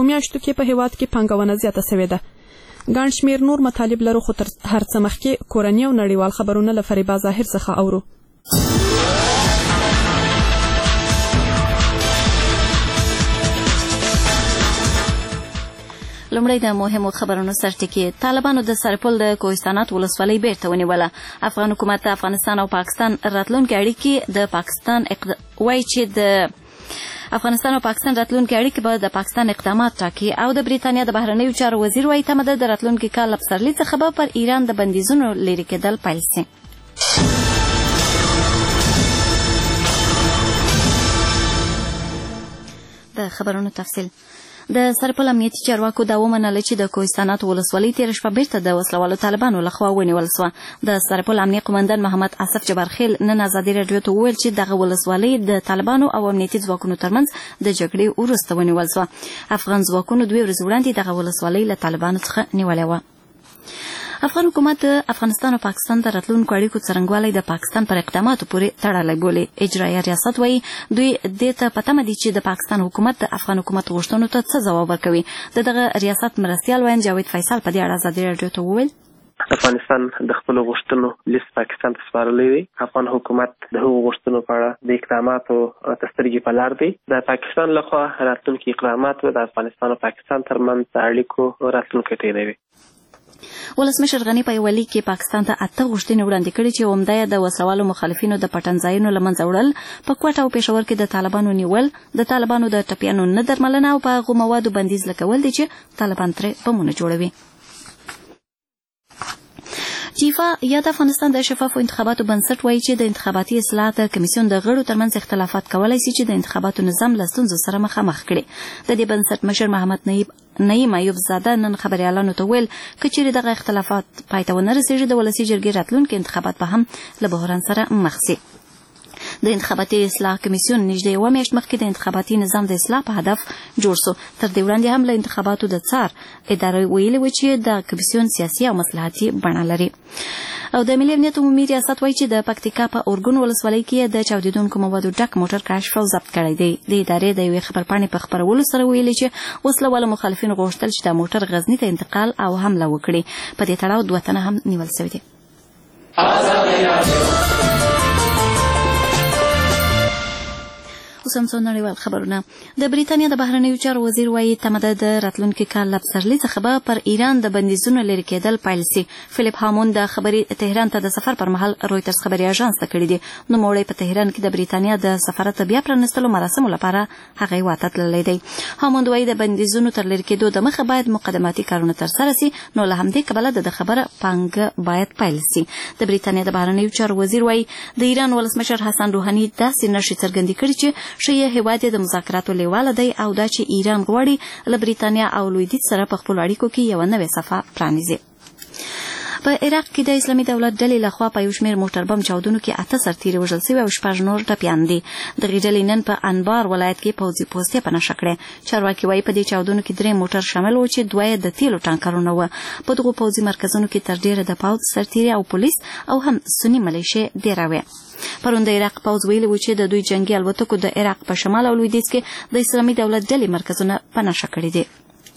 2 میاشتو کې په هیواد کې پانګونه زیاته شوې ده. ګڼ شمېر نور مطالب لرو خو تر هر څه مخکې کورني او نړیوال خبرونه له فریبا ظاهر څخه اورو. لومړی د مهمو خبرونو سرټکی. طالبانو د سرپل د کوهستانات ولسوالۍ بیرته ونیوله. افغان حکومت د افغانستان او پاکستان راتلونکي اړیکې د پاکستان وایي چې د افغانستان او پاکستان راتلونکي اړیکې به د پاکستان اقدامات ټاکي او د بریتانیا د بهرنیو چارو وزیر وایي تمه ده د راتلونکي کال له پسرلي څخه به پر ایران د بندیزونو لرې کېدل پیل شي. د خبرونو تفصیل. د سرپل امنیتي چارواکو دا ومنله چې د کوهستانات ولسوالۍ تېره شپه بیرته د وسلوالو طالبانو لخوا ونیول سوه. د سرپل امنیه قومندان محمد اسف جبارخیل نن ازادي راډیو ته وویل چې دغه ولسوالۍ د طالبانو او امنیتي ځواکونو ترمنځ د جګړې وروسته ونیول سوه. افغان ځواکونو 2 ورځې وړاندې دغه ولسوالۍ له طالبانو څخه نیولې وه. افغان حکومت افغانستان او پاکستان د راتلونکو اړیکو څرنګوالی د پاکستان پر اقداماتو پورې تړلی بولي. اجرایه ریاست وایي دوی دې ته په تمه دي چې د پاکستان حکومت د افغان حکومت غوښتنو ته څه ځواب ورکوي. د دغه ریاست مرستیال ویاند جاوید فیصل په دې اړه ازادي راډیو ته وویل افغانستان د خپلو غوښتنو لیست پاکستان ته سپارلی دی. افغان حکومت د هغو غوښتنو په اړه د اقداماتو ته سترګې په لار دی. د پاکستان لخوا راتلونکي اقدامات د افغانستان او پاکستان ترمنځ د اړیکو راتلونکی ټیروي. ولسمشر غني په یوه لیک کې پاکستان ته 8 غوښتنې وړاندې کړي چې عمده یې د وسلوالو مخالفینو د پټنځایونو له منځه وړل، په کوټه او پېښور کې د طالبانو نیول، د طالبانو د ټپیانو نه درملنه او په هغو موادو بندیز لګول دي چې طالبان ترې بمونه جوړوي. جیفا یا د افغانستان د شفافو انتخاباتو بنسټ وایي چې د انتخاباتي اصلاحات کمیسیون د غړو ترمنځ اختلافات کولی شي چې د انتخاباتو نظام له ستونزو سره مخامخ کړي. د دې بنسټ مشر محمد نعیم ایوب زاده نن خبریالانو ته ویل که چیرې دغه اختلافات پای ته ونه رسېږي د ولسي جرګې راتلونکي انتخابات به هم له بحران سره مخ شي. د انتخاباتي اصلاح کمیسیون نږدې 1 میاشت مخکې د انتخاباتي نظام د اصلاح په هدف جوړ شو. تر دې وړاندې هم له انتخاباتو د څار ادارې ویلي و چې د کمیسیون سیاسي او مصلحتي بڼه لري. او د ملي امنیت عمومي ریاست وایي چې د پکتیکا په اورګون ولسوالۍ کې د چاودېدونکو موادو ډک موټر کشف او ضبط کړی دی. د ادارې د یوې خبرپاڼې په خپرولو سره ویلي چې وسلوالو مخالفینو غوښتل چې د موټر غزني ته انتقال او حمله وکړي. په دې تړاو 2 تنه هم نیول شوي دي. اوس هم څو نړیوال خبرونه. د بریتانیا د بهرنیو چارو وزیر وایي تمه ده د راتلونکي کال له پسرلي څخه به پر ایران د بندیزونو لرې کېدل پیل شي. فلیپ هامون د خبري تهران ته د سفر پر مهال رویترز خبري اژانس ته کړي دي. نوموړی په تهران کې د بریتانیا د سفارت بیا پرانستلو مراسمو لپاره هغه هېواد ته تللی دی. هامون وایي د بندیزونو تر لرې کېدو د مخه باید مقدماتي کارونه ترسره شي، نو له همدې کبله د خبره پانګه باید پیل شي. د بریتانیا د بهرنیو چارو وزیر وایي د ایران ولسمشر حسن روحاني داسې نښې څرګندې کړي چې ښایي هېواد یې د مذاکراتو لیواله دی او دا چې ایران غواړي له بریتانیا او لویدیځ سره په خپلو اړیکو کې یوه نوې صفحه پرانیزي. په عراق کې د اسلامي دولت ډلې لخوا په یو شمېر موټر بم چاودنو کې 8 سرتیري وژل شوي او 6 نور ټپیان دي. دغې ډلې نن په انبار ولایت کې پوځي پوستې په نښه کړې. چارواکي وایي په دې چاودنو کې 3 موټر شامل وو چې 2 یې د تیلو ټانکرونه وه. په دغو پوځي مرکزونو کې تر ډېره د پوځ سرتیري او پولیس او هم سني ملیشې ډېره وې. پرون د عراق پوځ ویلي و چې د دوی جنګي الوتکو د عراق په شمال او لویدیځ کې د اسلامي دولت ډلې مرکزونه په نښه کړي دي.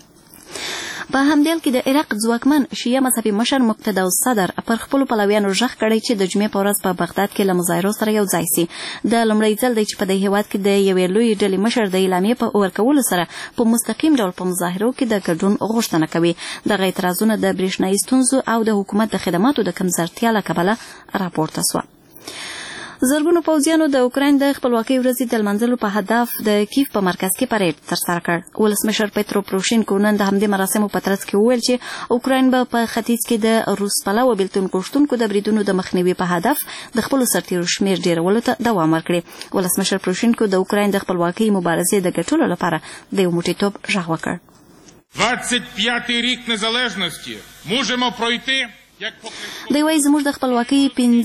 په همدیل کې د عراق ځواکمن شیعه مذهبي مشر مقتدا الصدر پر خپلو پلویانو غږ کړی چې د جمعې په ورځ په بغداد کې له مظاهرو سره یو ځای سي. د لومړی ځل دی چې په دې هېواد کې د یوې لویې ډلې مشر د اعلامیې په ورکولو سره په مستقیم ډول په مظاهرو کې د ګډون غوښتنه کوي. دغه اعتراضونه د برېښنایي ستونزو او د حکومت د خدماتو د کمزورتیا له کبله راپورته سوه. زرګونو پوځیانو د اوکراین د خپلواکۍ ورځې د لمانځلو په هدف د کیف په مرکز کې پریډ ترسره کړ. ولسمشر پیترو پروشینکو نن د همدې مراسمو په ترڅ کې وویل چې اوکراین به په ختیځ کې د روس پلوه بېلتون غوښتونکو د بریدونو د مخنیوي په هدف د خپلو سرتیرو شمېر ډېرولو ته دوام ورکړي. ولسمشر پروشینکو د اوکراین د خپلواکۍ مبارزې د ګټلو لپاره د یو موټیتوب غږ وکړ. 25-й рік незалежності можемо пройти. دی وایي زموږ د خپلواکۍ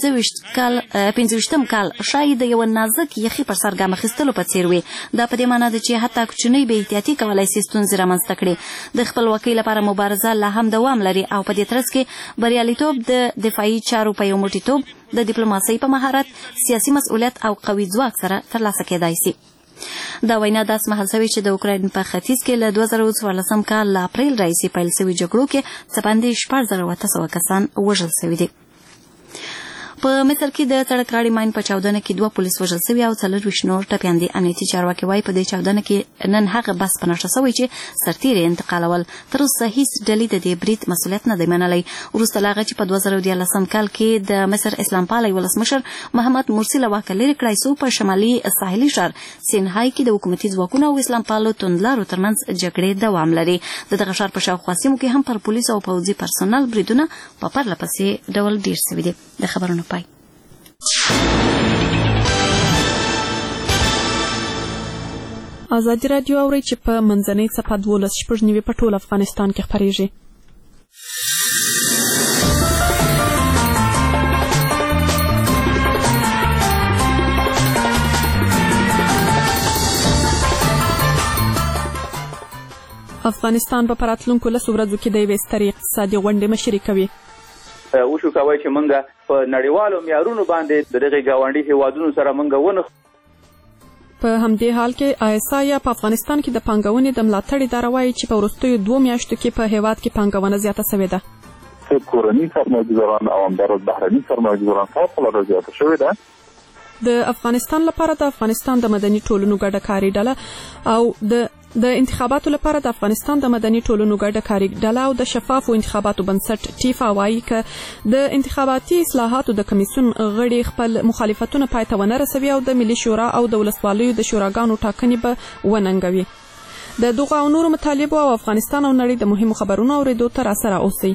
25م کال ښایي د یوه نازک یخي پر سر ګام اخیستلو په څېر وي. دا په دې معنا ده چې حتی کوچنۍ بې احتیاطي کولی شي ستونزې رامنځته کړي. د خپلواکۍ لپاره مبارزه لا هم دوام لري او په دې ترڅ کې بریالیتوب د دفاعي چارو په یو موټیتوب، د ډیپلوماسۍ په مهارت، سیاسي مسؤلیت او قوي ځواک سره ترلاسه کېدای شي. دا وینا داس مهال شوې چې د اوکراین په ختیځ کې له 2014 کال له اپریل راهیسې پیل شوي جګړو کې څه باندې 14,800 کسان وژل شوي دي. په مصر کې د سړک راړي ماین په چاودنه کې 2 پولیس وژل شوي او 40 نور ټپیان دي. امنیتي چارواکي وايي په دې چاودنه کې نن هغه بس په نښه شوی چې سرتیري انتقالول. تر اوسه هیڅ ډلې د دې برید مسؤلیت نه دی منلی. وروسته له هغه چې په 2014 کال کې د مصر اسلام پالی ولسمشر محمد مرسي له واکه لرې کړی سو، په شمالي ساحلي ښار سینهای کې د حکومتي ځواکونو او اسلام پالو توندلارو ترمنځ جګړې دوام لري. د دغه ښار په شاوخوا سیمو کې هم پر پولیسو او پوځي پرسونل بریدونه په پرله پسې ډول ډیر شوي دي. د خبرونو پای. ازادي راډیو اوري چې په منځنۍ څپه 12 په ټول افغانستان کې خپرېږي. افغانستان په راتلونکو 10 ورځو کې د یوې سترې اقتصادي غونډې مشري کوي. وشو کوي چې موږ په نړیوالو معیارونو باندې د دغه گاونډي هیوادونو سره موږ ونه. په همدې حال کې آیسا په افغانستان کې د پانګونې د ملاتړ اداره وایي چې په وروستیو 2 میاشتو کې په هیواد کې پانګونه زیاته شوې ده. کورني سرمایه‌ګزاران او همدارس بهرني سرمایه‌ګزاران فوق زیاته شوې ده. د افغانستان لپاره د افغانستان د مدني ټولنو ګډه کاري ډله او د انتخاباتو لپاره د افغانستان د مدني ټولنو ګډه کاري ډله او د شفافو انتخاباتو بنسټ ټیفا وایي چې د انتخاباتي اصلاحاتو د کمیسیون غړي خپل مخالفتونه پای ته ونه رسوي او د ملي شورا او د ولسوالیو د شوراګانو ټاکنې به وننګوي. د دغه او نورو مطالبو او افغانستان او نړۍ د مهمو خبرونو اورېدو ته راسره اوسئ.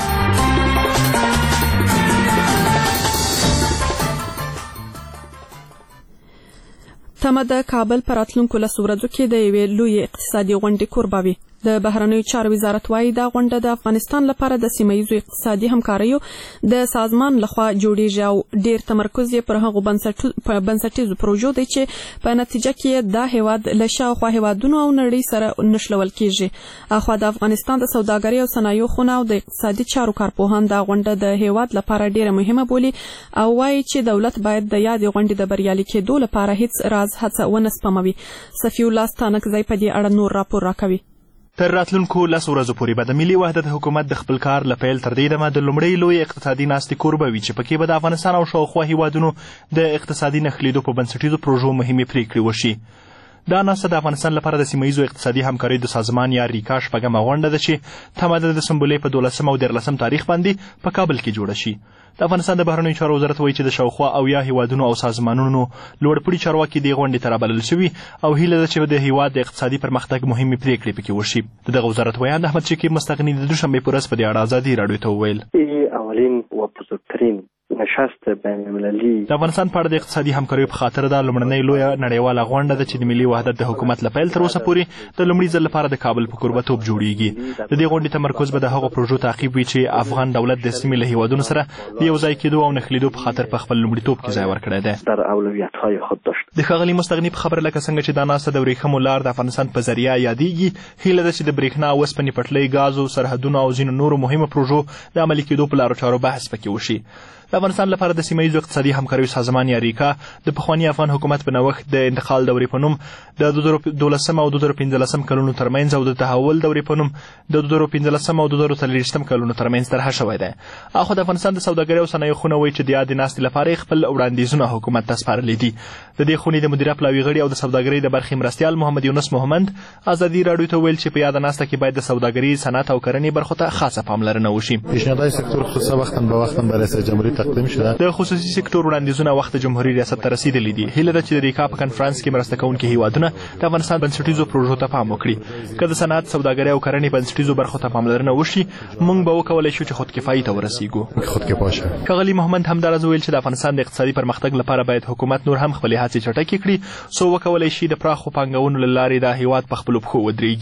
تمه د کابل پر راتلونکو 10 ورځو کې د یوې لوی اقتصادي غونډې کوربه وي. د بهرنیو چارو وزارت وايي دا غونډه د افغانستان لپاره د سیمه‌ییزو اقتصادي همکاریو د سازمان لخوا جوړیږي او ډیر تمرکز یې پر هغو بنسټیزو پروژو دی چې په نتیجه کې دا هیواد له شاوخوا هیوادونو او نړۍ سره نښلول کیږي. اخوا د افغانستان د سوداګرۍ او صنایعو خونه او د اقتصادي چارو کارپوهان دا غونډه د هیواد لپاره ډیره مهمه بولي او وايي چې دولت باید د یادې غونډې د بریالي کېدو لپاره هیڅ راز هڅه ونه سپموي. صفي الله ستانکزی په دې اړه نور راپور راکوي. تر راتلونکو 10 ورځو پورې به د ملي وحدت حکومت د خپل کار له پیل تر دې دمه د لومړۍ لوی اقتصادي ناستې کوربه وي چې پکې به د افغانستان او شاوخوا هیوادونو د اقتصادي نښلېدو په بنسټیزو پروژو مهمې پریکړې وشي. دا ناسته د افغانستان لپاره د سیمه‌ییزو اقتصادي همکارۍ د سازمان یا ریکا 8مه غونډه ده چې تمه ده د سنبلې په 12 او 13 تاریخ باندې په کابل کې جوړه شي. د افغانستان د بهرنیو چارو وزارت وایي چې د شاوخوا او یا هیوادونو او سازمانونو لوړپوړي چارواکي دې غونډې ته رابلل شوي او هیله ده چې د هیواد د اقتصادي پرمختګ مهمې پریکړې پکې وشي. د دغه وزارت ویان احمد شکیب مستغني د دوشنبې په ورځ په دې اړه ازادي راډیو ته وویل. اولین و بزرگترین نشست بین المللي د افغانستان په اړه د اقتصادي همکاریو په خاطر د لومړنۍ لویه نړیواله غونډه ده چې د ملي وحدت د حکومت له پیل تر اوسه پورې د لومړي ځل لپاره د کابل په کوربهتوب جوړیږي. د دې غونډې تمرکز به د هغو پروژو تعقیب وي چې افغان دولت د سیمې له هیوادونو سره د یو ځای کېدو او نښلېدو په خاطر په خپل لومړیتوب کې ځای ورکړی دی. در اولویت‌های خود داشت. د ښاغلي مستغني په خبره لکه څنګه چې دا ناسته د ورېښمو لار د افغانستان په ذریعه یادېږي، هیله ده چې د برېښنا، اوسپنې پټلۍ، ګازو، سرحدونو او ځینو نورو مهمو پروژو د عملي کېدو په لارو چارو بحث پکې وشي. د افغانستان لپاره د سیمه‌ییزو اقتصادي همکاریو سازمان یا ریکا د پخواني افغان حکومت په نوښت د انتقال دورې په نوم د 2012 او 2015 کلونو ترمنځ او د تحول دورې په نوم د 2015 او 2023 کلونو ترمنځ طرحه شوی دی. اخو د افغانستان د سوداګرۍ او صنایعو خونه وایي چې د یادې ناستې لپاره خپل وړاندیزونه حکومت ته سپارلي دي. د دې خونې د مدیره پلاوي غړي او د سوداګرۍ د برخې مرستیال محمد یونس محمد ازادي راډیو ته ویل چې په یاده ناسته کې باید د سوداګرۍ، صنعت او کرنې برخو ته خاصه پاملرنه وشي. پیشنهادهای سکتور خصوصا وقتا به وقتا برای ریاست جمهوری تقدیم شده. خصوصي سکتور وړاندیزونه وخت جمهوریت ریاست ته رسیدلي دي. هیله ده چې د ریکا په کنفرانس کې مرسته کوونکي هیوادونه د افغانستان بنسټیزو پروژو ته پام وکړي. که د صنعت، سوداګرۍ او کرنې بنسټیزو برخو ته پاملرنه وشي، موږ به وکولی شو چې خودکفایي ته ورسیږو. خودکفا ښاغلي محمد همداراز ویل چې د افغانستان د اقتصادي پرمختګ لپاره باید حکومت نور هم خپلې هڅې چټکې کړي څو وکولی شي د پراخو پانګونو له لارې د هیواد په خپلو پښو ودرېږي.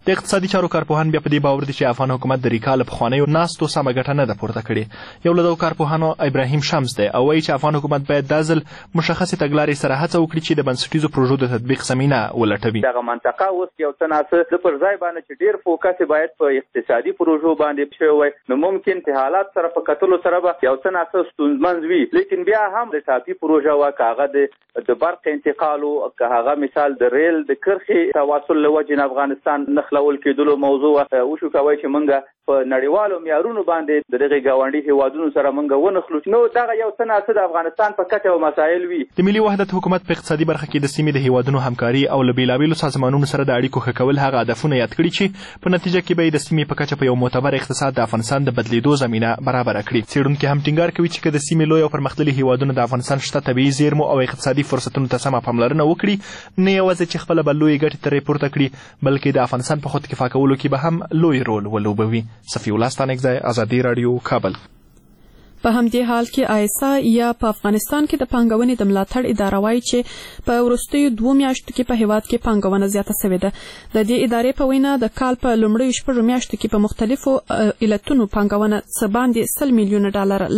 د اقتصادي چارو کارپوهان بیا په دې باور دي چې افغان حکومت د ریکا له پخوانیو ناستو سمه ګټه نه ده پورته کړې. یو له دغو کارپوهانو ابراهیم شمس دی او وایي چې افغان حکومت باید دا ځل مشخصې تګلارې سره هڅه وکړي چې د بنسټیزو پروژو د تطبیق زمینه ولټوي. دغه منطقه اوس یو څه ناڅه د پر ځای باندې چې ډېر فوکس باید په اقتصادي پروژو باندې شوی وای، نو ممکن په حالات سره په کتلو سره به یو څه ناڅه ستونزمن وي، لیکن بیا هم د ټاپي پروژه وا کاغه د برق انتقال او هغه مثال د ریل د کرښې تواصل له وجې افغانستان نخلول کېدلو موضوع وشو کوي چې موږ په نړیوالو معیارونو باندې د دغه گاونډي هیوادونو سره موږ ونخلو. نو دغه یو څه ناڅه د افغانستان په کچه او مسایل وي. د ملي وحدت حکومت په اقتصادي برخه کې د سیمې د هیوادونو همکاري او له بېلابېلو سازمانونو سره د اړیکو ښه کول هغه هدفونه یاد کړي چې په نتیجه کې به یې د سیمې په کچه په یو معتبر اقتصاد د افغانستان د بدلیدو زمینه برابره کړي. څېړونکي هم ټینګار کوي چې که د سیمې لوی او پرمختللي هیوادونه د افغانستان شته طبیعي زیرمو او اقتصادي فرصتونو ته سمه پاملرنه وکړي، نه یوازې چې خپله به لویې ګټې ترې پورته کړي، بلکې د افغانستان په خودکفا کولو کې به هم لوی رول ولوبوي. صفي الله ستانکزی، ازادي راډیو، کابل. په همدې حال کې آیسا یا په افغانستان کې د پانګونې د ملاتړ اداره وایي چې په وروستیو 2 میاشتو کې په هیواد کې پانګونه زیاته شوې ده. د دې ادارې په وینا د کال په لومړیو 6 میاشتو کې په مختلفو علتونو پانګونه څه باندې $100 میلیونه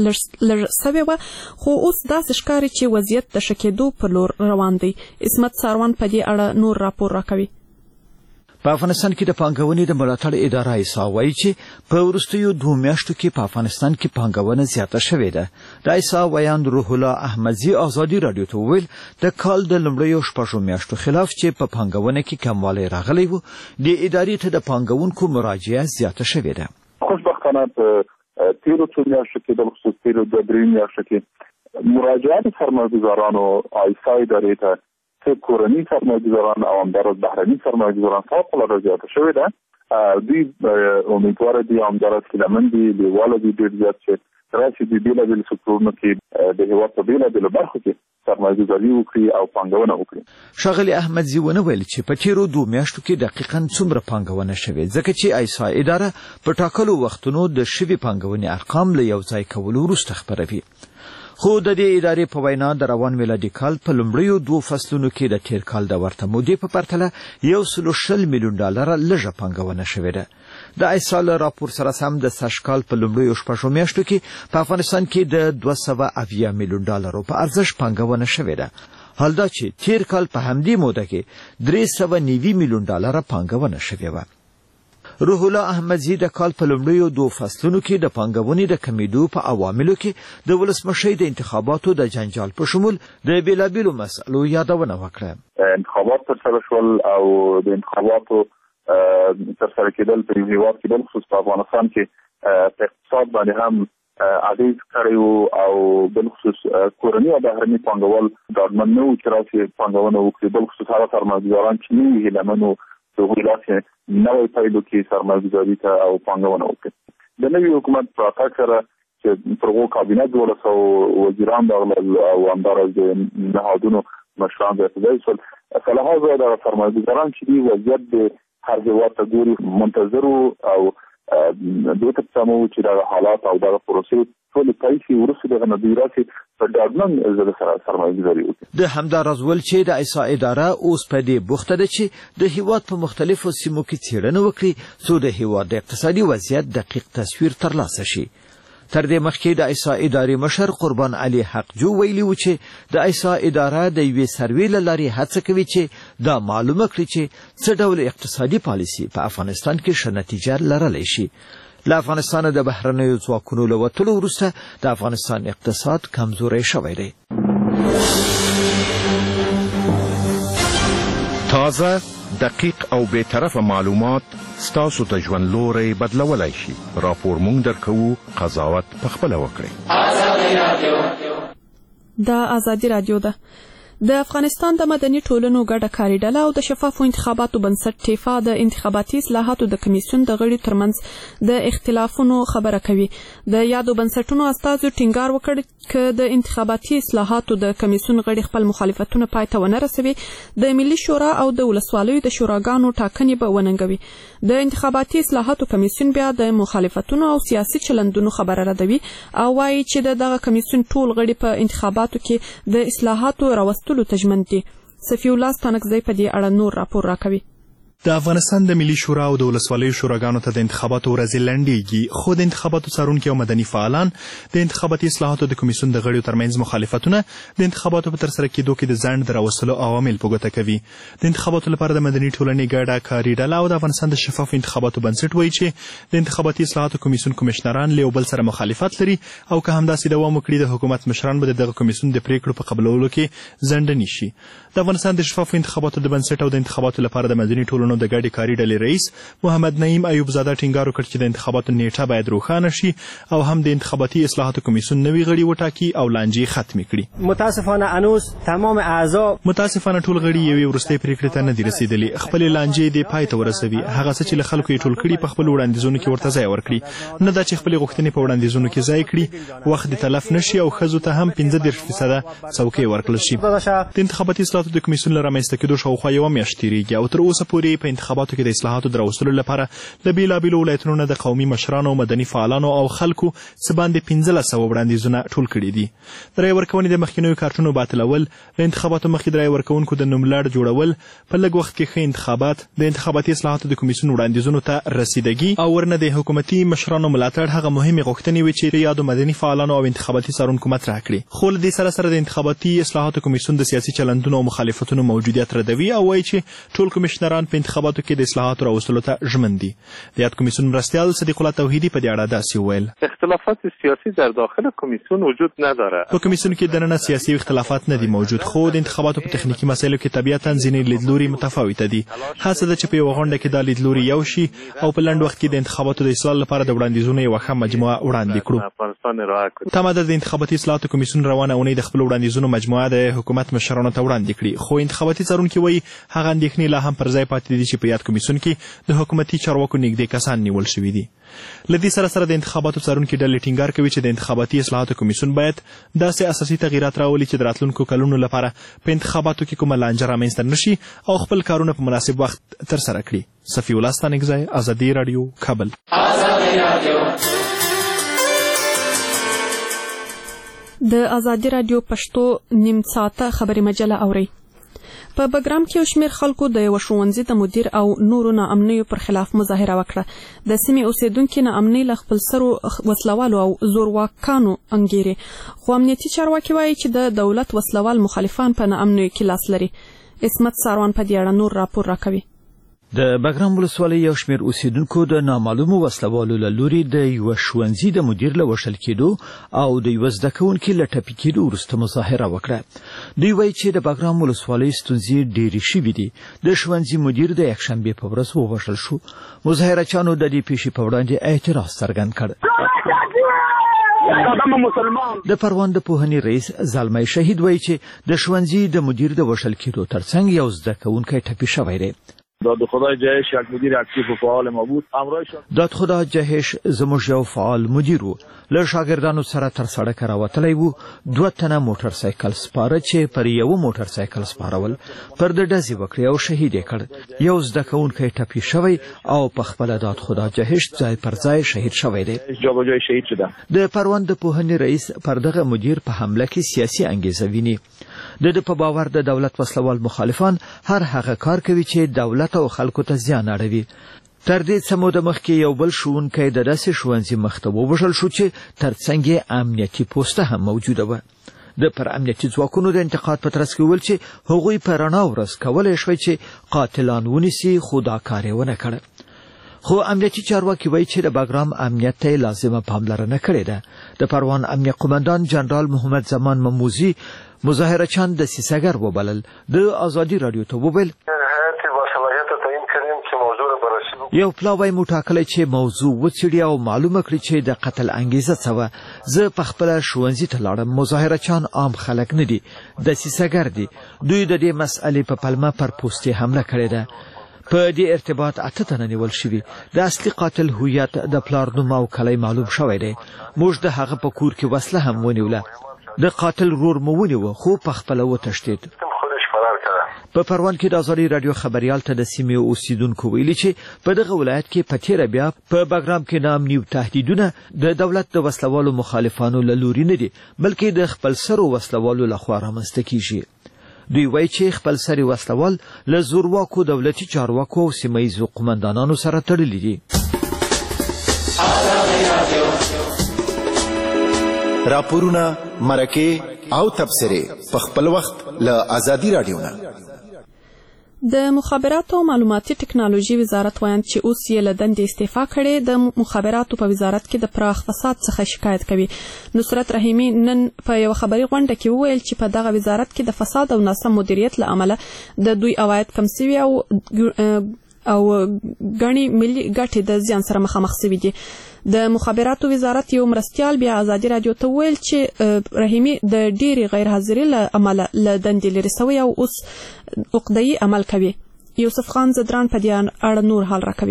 لږ شوې وه، خو اوس داسې ښکاري چې وضعیت د ښه کېدو په لور روان دی. عصمت ساروان په دې اړه نور راپور راکوي. په افغانستان کې د پانګونې د ملاتړ اداره ایسا وایي چې په وروستیو 2 میاشتو کې په افغانستان کې پانګونه زیاته شوې ده. د ایسا ویاند روح الله احمدزي ازادي راډیو ته وویل د کال د لومړیو 6 میاشتو خلاف چې په پانګونه کې کموالی راغلی و، د ادارې ته د پانګونکو مراجعه زیاته شوې ده. خوشبختانه په تیرو 2 میاشتو کې د خصوص تیرو 2 میاشتو کې مراجعات سرمایه‌ګزارانو ایسا ادارې ته کورني سرمایه‌ګزاران او همدارس بهرني سرمایه‌ګزاران فوق‌العاده زیاته شوې ده. دوی امیدواره دي همدارس چې لمن دي لیواله دي ډېر زیات چې راشي د بېلابېلو سکتورونو کې د هېواد په بېلابېلو برخو کې سرمایه‌ګزاري وکړي او پانګونه وکړي. ښاغلي احمدزي ونه ویل چې په تیرو 2 میاشتو کې دقیقاً څومره پانګونه شوې، ځکه چې ایسا اداره په ټاکلو وختونو د شوې پانګونې ارقام له یو ځای کولو وروسته خپروي. خو د دې ادارې په وینا د روان میلادي کال په لومړیو 2 فصلونو کې د تیر کال د ورته مودې په پرتله $120 میلیون لږه پانګونه شوې ده. د ایسا له راپور سره سم د سږ کال په لومړیو 6 میاشتو کې په افغانستان کې د $280 میلیون په ارزښت پانګونه شوې ده، حال دا چې تیر کال په همدې موده کې $390 میلیون پانګونه شوې وه. روح الله احمدزي د کال په لومړیو 2 فصلونو کې د پانګونې د کمیدو په عواملو کې د ولسمشۍ د انتخاباتو د جنجال په شمول د بېلابېلو مسئلو یادونه وکړه. انتخابات ترسره شول او د انتخاباتو ترسره کېدل په هېواد کې بالخصوص په افغانستان کې په اقتصاد باندې هم اغېز کړی او بالخصوص کورني او بهرني پانګوال ډاډمن نه وو چې راشي پانګونه وکړي، بالخصوص هغه سرمایه‌ګزاران چې نه وي هیلهمن د هغوی نوې پیلو کې سرمایه‌ګزاري ته او پانګونه وکړي. د نوي حکومت په راتګ سره چې پر هغو کابینه 1200 وزیران راغلل او همداراز د نهادونو مشران ځای شول. فلهذا د سرمایه‌ګزاران چې دي وضعیت د هر هېواد ته ګوري منتظر او دوی ته سمو چې دا حالات او دا پروسې ټول پیسې ورسې دغه نظریاتي په ډاډمن زړه سره سرمایه‌ګزاري وکړي. د همداراز ول چې د ایسا اداره اوس په دې بوخته ده چې د هیواد په مختلفو سیمو کې څېړنه وکړي څو د هیواد د اقتصادي وضعیت دقیق تصویر ترلاسه شي. تر دې مخکې د ایسا ادارې مشر قربان علي حقجو ویلي و چې د ایسا اداره د یوې سروې له لارې هڅه کوي چې دا معلومه کړي چې څه ډول اقتصادي پالیسي په افغانستان کې ښه نتیجه لرلی شي. له افغانستان د بهرنیو ځواکونو له وتلو وروسته د افغانستان اقتصاد کمزوری شوی دی. تازه، دقیق او بی‌طرفه معلومات ستاسو ته ژوند لوری بدلولی شي. راپور مونږ درکوو، قضاوت پخپله وکړئ. دا ازادي راډیو ده. د افغانستان د مدني ټولنو ګډه کاري ډله او د شفافو انتخاباتو بنسټ ټیفا د انتخاباتي اصلاحاتو د کمیسیون د غړو ترمنځ د اختلافونو خبره کوي. د یادو بنسټونو استازو ټینګار وکړ چې د انتخاباتي اصلاحاتو د کمیسیون غړي خپل مخالفتونه پای ته ونه رسوي، د ملي شورا او د ولسوالیو د شوراګانو ټاکنې به وننګوي. د انتخاباتي اصلاحاتو کمیسیون بیا د مخالفتونو او سیاسي چلندونو خبره ردوي او وایي چې دغه کمیسیون ټول غړي په انتخاباتو کې د اصلاحاتو راوستلو ته ژمن دي. صفي الله ستانکزی په دې اړه نور راپور راکوي. د افغانستان د ملي شورا او د ولسوالیو شوراګانو ته د انتخاباتو ورځې لنډیږي، خو د انتخاباتو څارونکي او مدني فعالان د انتخاباتي اصلاحاتو د کمیسیون د غړیو ترمنځ مخالفتونه د انتخاباتو په ترسره کېدو کې د ځنډ د راوستلو عوامل په ګوته کوي. د انتخاباتو لپاره د مدني ټولنې ګډه کاري ډله او د افغانستان د شفاف انتخاباتو بنسټ وایي چې د انتخاباتي اصلاحاتو کمیسیون کمشنران له یو بل سره مخالفت لري او که همداسې دوام وکړي د حکومت مشران به دغه کمیسیون د پریکړو په قبلولو کې ځنډ نیسي. د افغانستان د شفاف انتخاباتو د بنسټ او د انتخاباتو لپاره د مدني ټولنو د ګډې کاري ډلې رئیس محمد نعیم ایوب زاده ټینګار وکړ چې د انتخاباتو نیټه باید روښانه شي او هم د انتخاباتي اصلاحاتو کمیسیون نوي غړي وټاکي او لانجې ختمې کړي. متاسفانه ټول غړي یوې وروستۍ پریکړې ته نه دي رسېدلي. خپلې لانجې دې پای ته ورسوي. هغه څه چې له خلکو یې ټول کړي په خپلو وړاندیزونو کې ورته ځای ورکړي، نه دا چې خپلې غوښتنې په وړاندیزونو کې ځای کړي، وخت دې تلف نه شي او ښځو ته هم 15% څوکۍ ورکړل شي. د انتخاباتي اصلاحاتو د کمیسیون له رامنځته کېدو شاوخوا یوه میاشت تېرېږي او تر اوسه پورې په انتخاباتو کې د اصلاحاتو د راوستلو لپاره له بېلابېلو ولایتونو نه د قومي مشرانو، مدني فعالانو او خلکو څه باندې 1500 وړاندیزونه ټول کړي دي. د رایې ورکونې د مخکینیو کارتونو باطلول، له انتخاباتو مخکې د رایې ورکوونکو د نوملړ جوړول، په لږ وخت کې ښه انتخابات، د انتخاباتي اصلاحاتو د کمیسیون وړاندیزونو ته رسیدګي او ورنه د حکومتي مشرانو ملاتړ هغه مهمې غوښتنې وې چې یادو مدني فعالانو او انتخاباتي څارونکو مطرح کړي. خو له دې سره سره د انتخاباتي اصلاحاتو کمیسیون د سیاسي چلندونو او مخالفتونو موجودیت ردوي او وایي چې ټول کمیشنران په انتخاباتو کې د اصلاحاتو راوستلو ته ژمن دي. د یاد کمیسیون مرستیال صدیق الله توحیدی په دې اړه داسې وویل: اختلافات سیاسی در داخل کمیسیون وجود نداره. په کمیسیون کې دننه سیاسي اختلافات نه دي موجود، خو د انتخاباتو په تخنیکي مسایلو کې طبیعتاً ځینې لیدلوري متفاوته دي. هڅه ده چې په یوه غونډه کې دا لیدلوري یو شي او په لنډ وخت کې د انتخاباتو د اصلاح لپاره د وړاندیزونو یوه ښه مجموعه وړاندې کړو. تمه ده د انتخاباتي اصلاحاتو کمیسیون روانه اونۍ د خپلو وړاندیزونو مجموعه د حکومت مشرانو ته وړاندې کړي، خو انتخاباتي څارونکي وایي هغه اندېښنې لا هم پر ځای پاتې دي چې په یاد کمیسیون کې د حکومتي چارواکو نږدې کسان نیول شوي دي. له دې سره سره د انتخاباتو څارونکي ډلې ټینګار کوي چې د انتخاباتي اصلاحاتو کمیسیون باید داسې اساسي تغییرات راولي چې د راتلونکو کلونو لپاره په انتخاباتو کې کومه لانجه رامنځته نه شي او خپل کارونه په مناسب وخت ترسره کړي. صفي الله ستانکزی، ازادي راډیو، کابل. د ازادي راډیو پښتو نیم ساعته خبري مجله اوري. په بګرام کې یو شمېر خلکو د یوه ښوونځي د مدیر او نورو ناامنیو پر خلاف مظاهره وکړه. د سیمې اوسیدونکي ناامنۍ له خپلسرو وسلوالو او زورواکانو انګیري، خو امنیتي چارواکي وایي چې د دولت وسلوال مخالفان په ناامنیو کې لاس لري. عصمت ساروان په دې اړه نور راپور راکوي. د بګرام ولسوالۍ یو شمېر اوسیدونکو د نامعلومو وسلوالو له لوري د یوه ښوونځي د مدیر له وژل کېدو او د یوه زده کوونکي له ټپي کېدو وروسته مظاهره وکړه. دوی وایي چې د بګرام ولسوالۍ ستونزې ډېرې شوي دي. د ښوونځي مدیر د یکشنبې په ورځ ووژل شو. مظاهرچیانو د دې پیښې په وړاندې اعتراض څرګند کړ. د پروان د پوهنې رئیس زلمی شهید وایي چې د ښوونځي د مدیر د وژل کېدو ترڅنګ یو زده کوونکی ټپي شوی دی. دادخدا جهش یک مدیر اکتیو و فعال ما بود. دادخدا جهش زموږ یو فعال مدیر و. له شاګردانو سره تر سړکه راوتلی و. 2 تنه موټر سایکل سپاره چې پر یو موټر سایکل سپارول پر د ډزې وکړې او شهید یې کړ. یو زده کوونکی ټپي شوی او په خپله دادخدا جهش ځای پر ځای شهید شوی دی. جابجایی شهید شده. د پروان د پوهنې رئیس پر دغه مدیر په حمله کې سیاسي انګیزه ویني. د په باور د دولت وسلوال مخالفان هر هغه کار کوي چې دولت او خلکو ته زیان اړوي. تر دې څه موده مخکې یو بل ښوونکی د داسې ښوونځي مخ ته ووژل شو چې ترڅنګ یې امنیتي پوسته هم موجوده وه. د پر امنیتي ځواکونو د انتقاد په ترڅ کې وویل چې هغوی په رڼا ورځ کولی شوی چې قاتلان ونیسي، خو دا کار یې ونه کړ. خو امنیتي چارواکي وایي چې د بګرام امنیت ته لازمه پاملرنه کړې ده. د پروان امنیه قومندان جنرال محمد زمان مموزي مظاهرچیان د سیسګر وبلل. د ازادي راډیو ته وویل یو پلاوی مو ټاکلی چې موضوع وڅېړي او معلومه کړي چې د قتل انګیزه څه وه. زه پخپله ښوونځي ته لاړم. مظاهرچیان عام خلک نه دي، د سیسګر دي. دوی د دې مسئلې په پلمه پر پوستې حمله کړې ده. په دې ارتباط 8 تنه نیول شوي. د اصلي قاتل هویت د پلار نوم او کلی معلوم شوی دی. موږ د هغه په کور کې وسله هم ونیوله. د قاتل رور مو ونیوه خو پخپله وتښتېد. په پروان کې د ازادي راډیو خبريال ته د سیمې اوسیدونکو ویلي چې په دغه ولایت کې په تیره بیا په بګرام کې نامني تهدیدونه د دولت د وسلوالو مخالفانو له لوري نه دي، بلکې د خپلسرو وسلوالو لخوا رامنځته کیږي. دوی وایي چې خپلسري وسلوال له زورواکو دولتي چارواکو او سیمه ییزو قومندانانو سره تړلي دي. راپورونه، مرکې او تبصرې په خپل وخت له ازادي راډیو نه. د مخابراتو او معلوماتي ټکنالوژي وزارت وایي چې اوس یې له دندې استعفا کړې. د مخابراتو په وزارت کې د پراخ فساد څخه شکایت کوي. نصرت رحیمي نن په یو خبري غونډه کې وویل چې په دغه وزارت کې د فساد او ناسم مدیریت له امله د دوی عواید کم سوي او غني ملي ګټې د زیان سره مخامخ سوي دي. د مخابراتو وزارت یو مرستیال بیا ازادي راډیو ته ویل چې رحیمي د ډېری غیر حاضرۍ له امله له دندې لرې سوی او اوس عقده‌يي عمل کوي. یوسف خان زدران په دې اړه نور حال راکوي.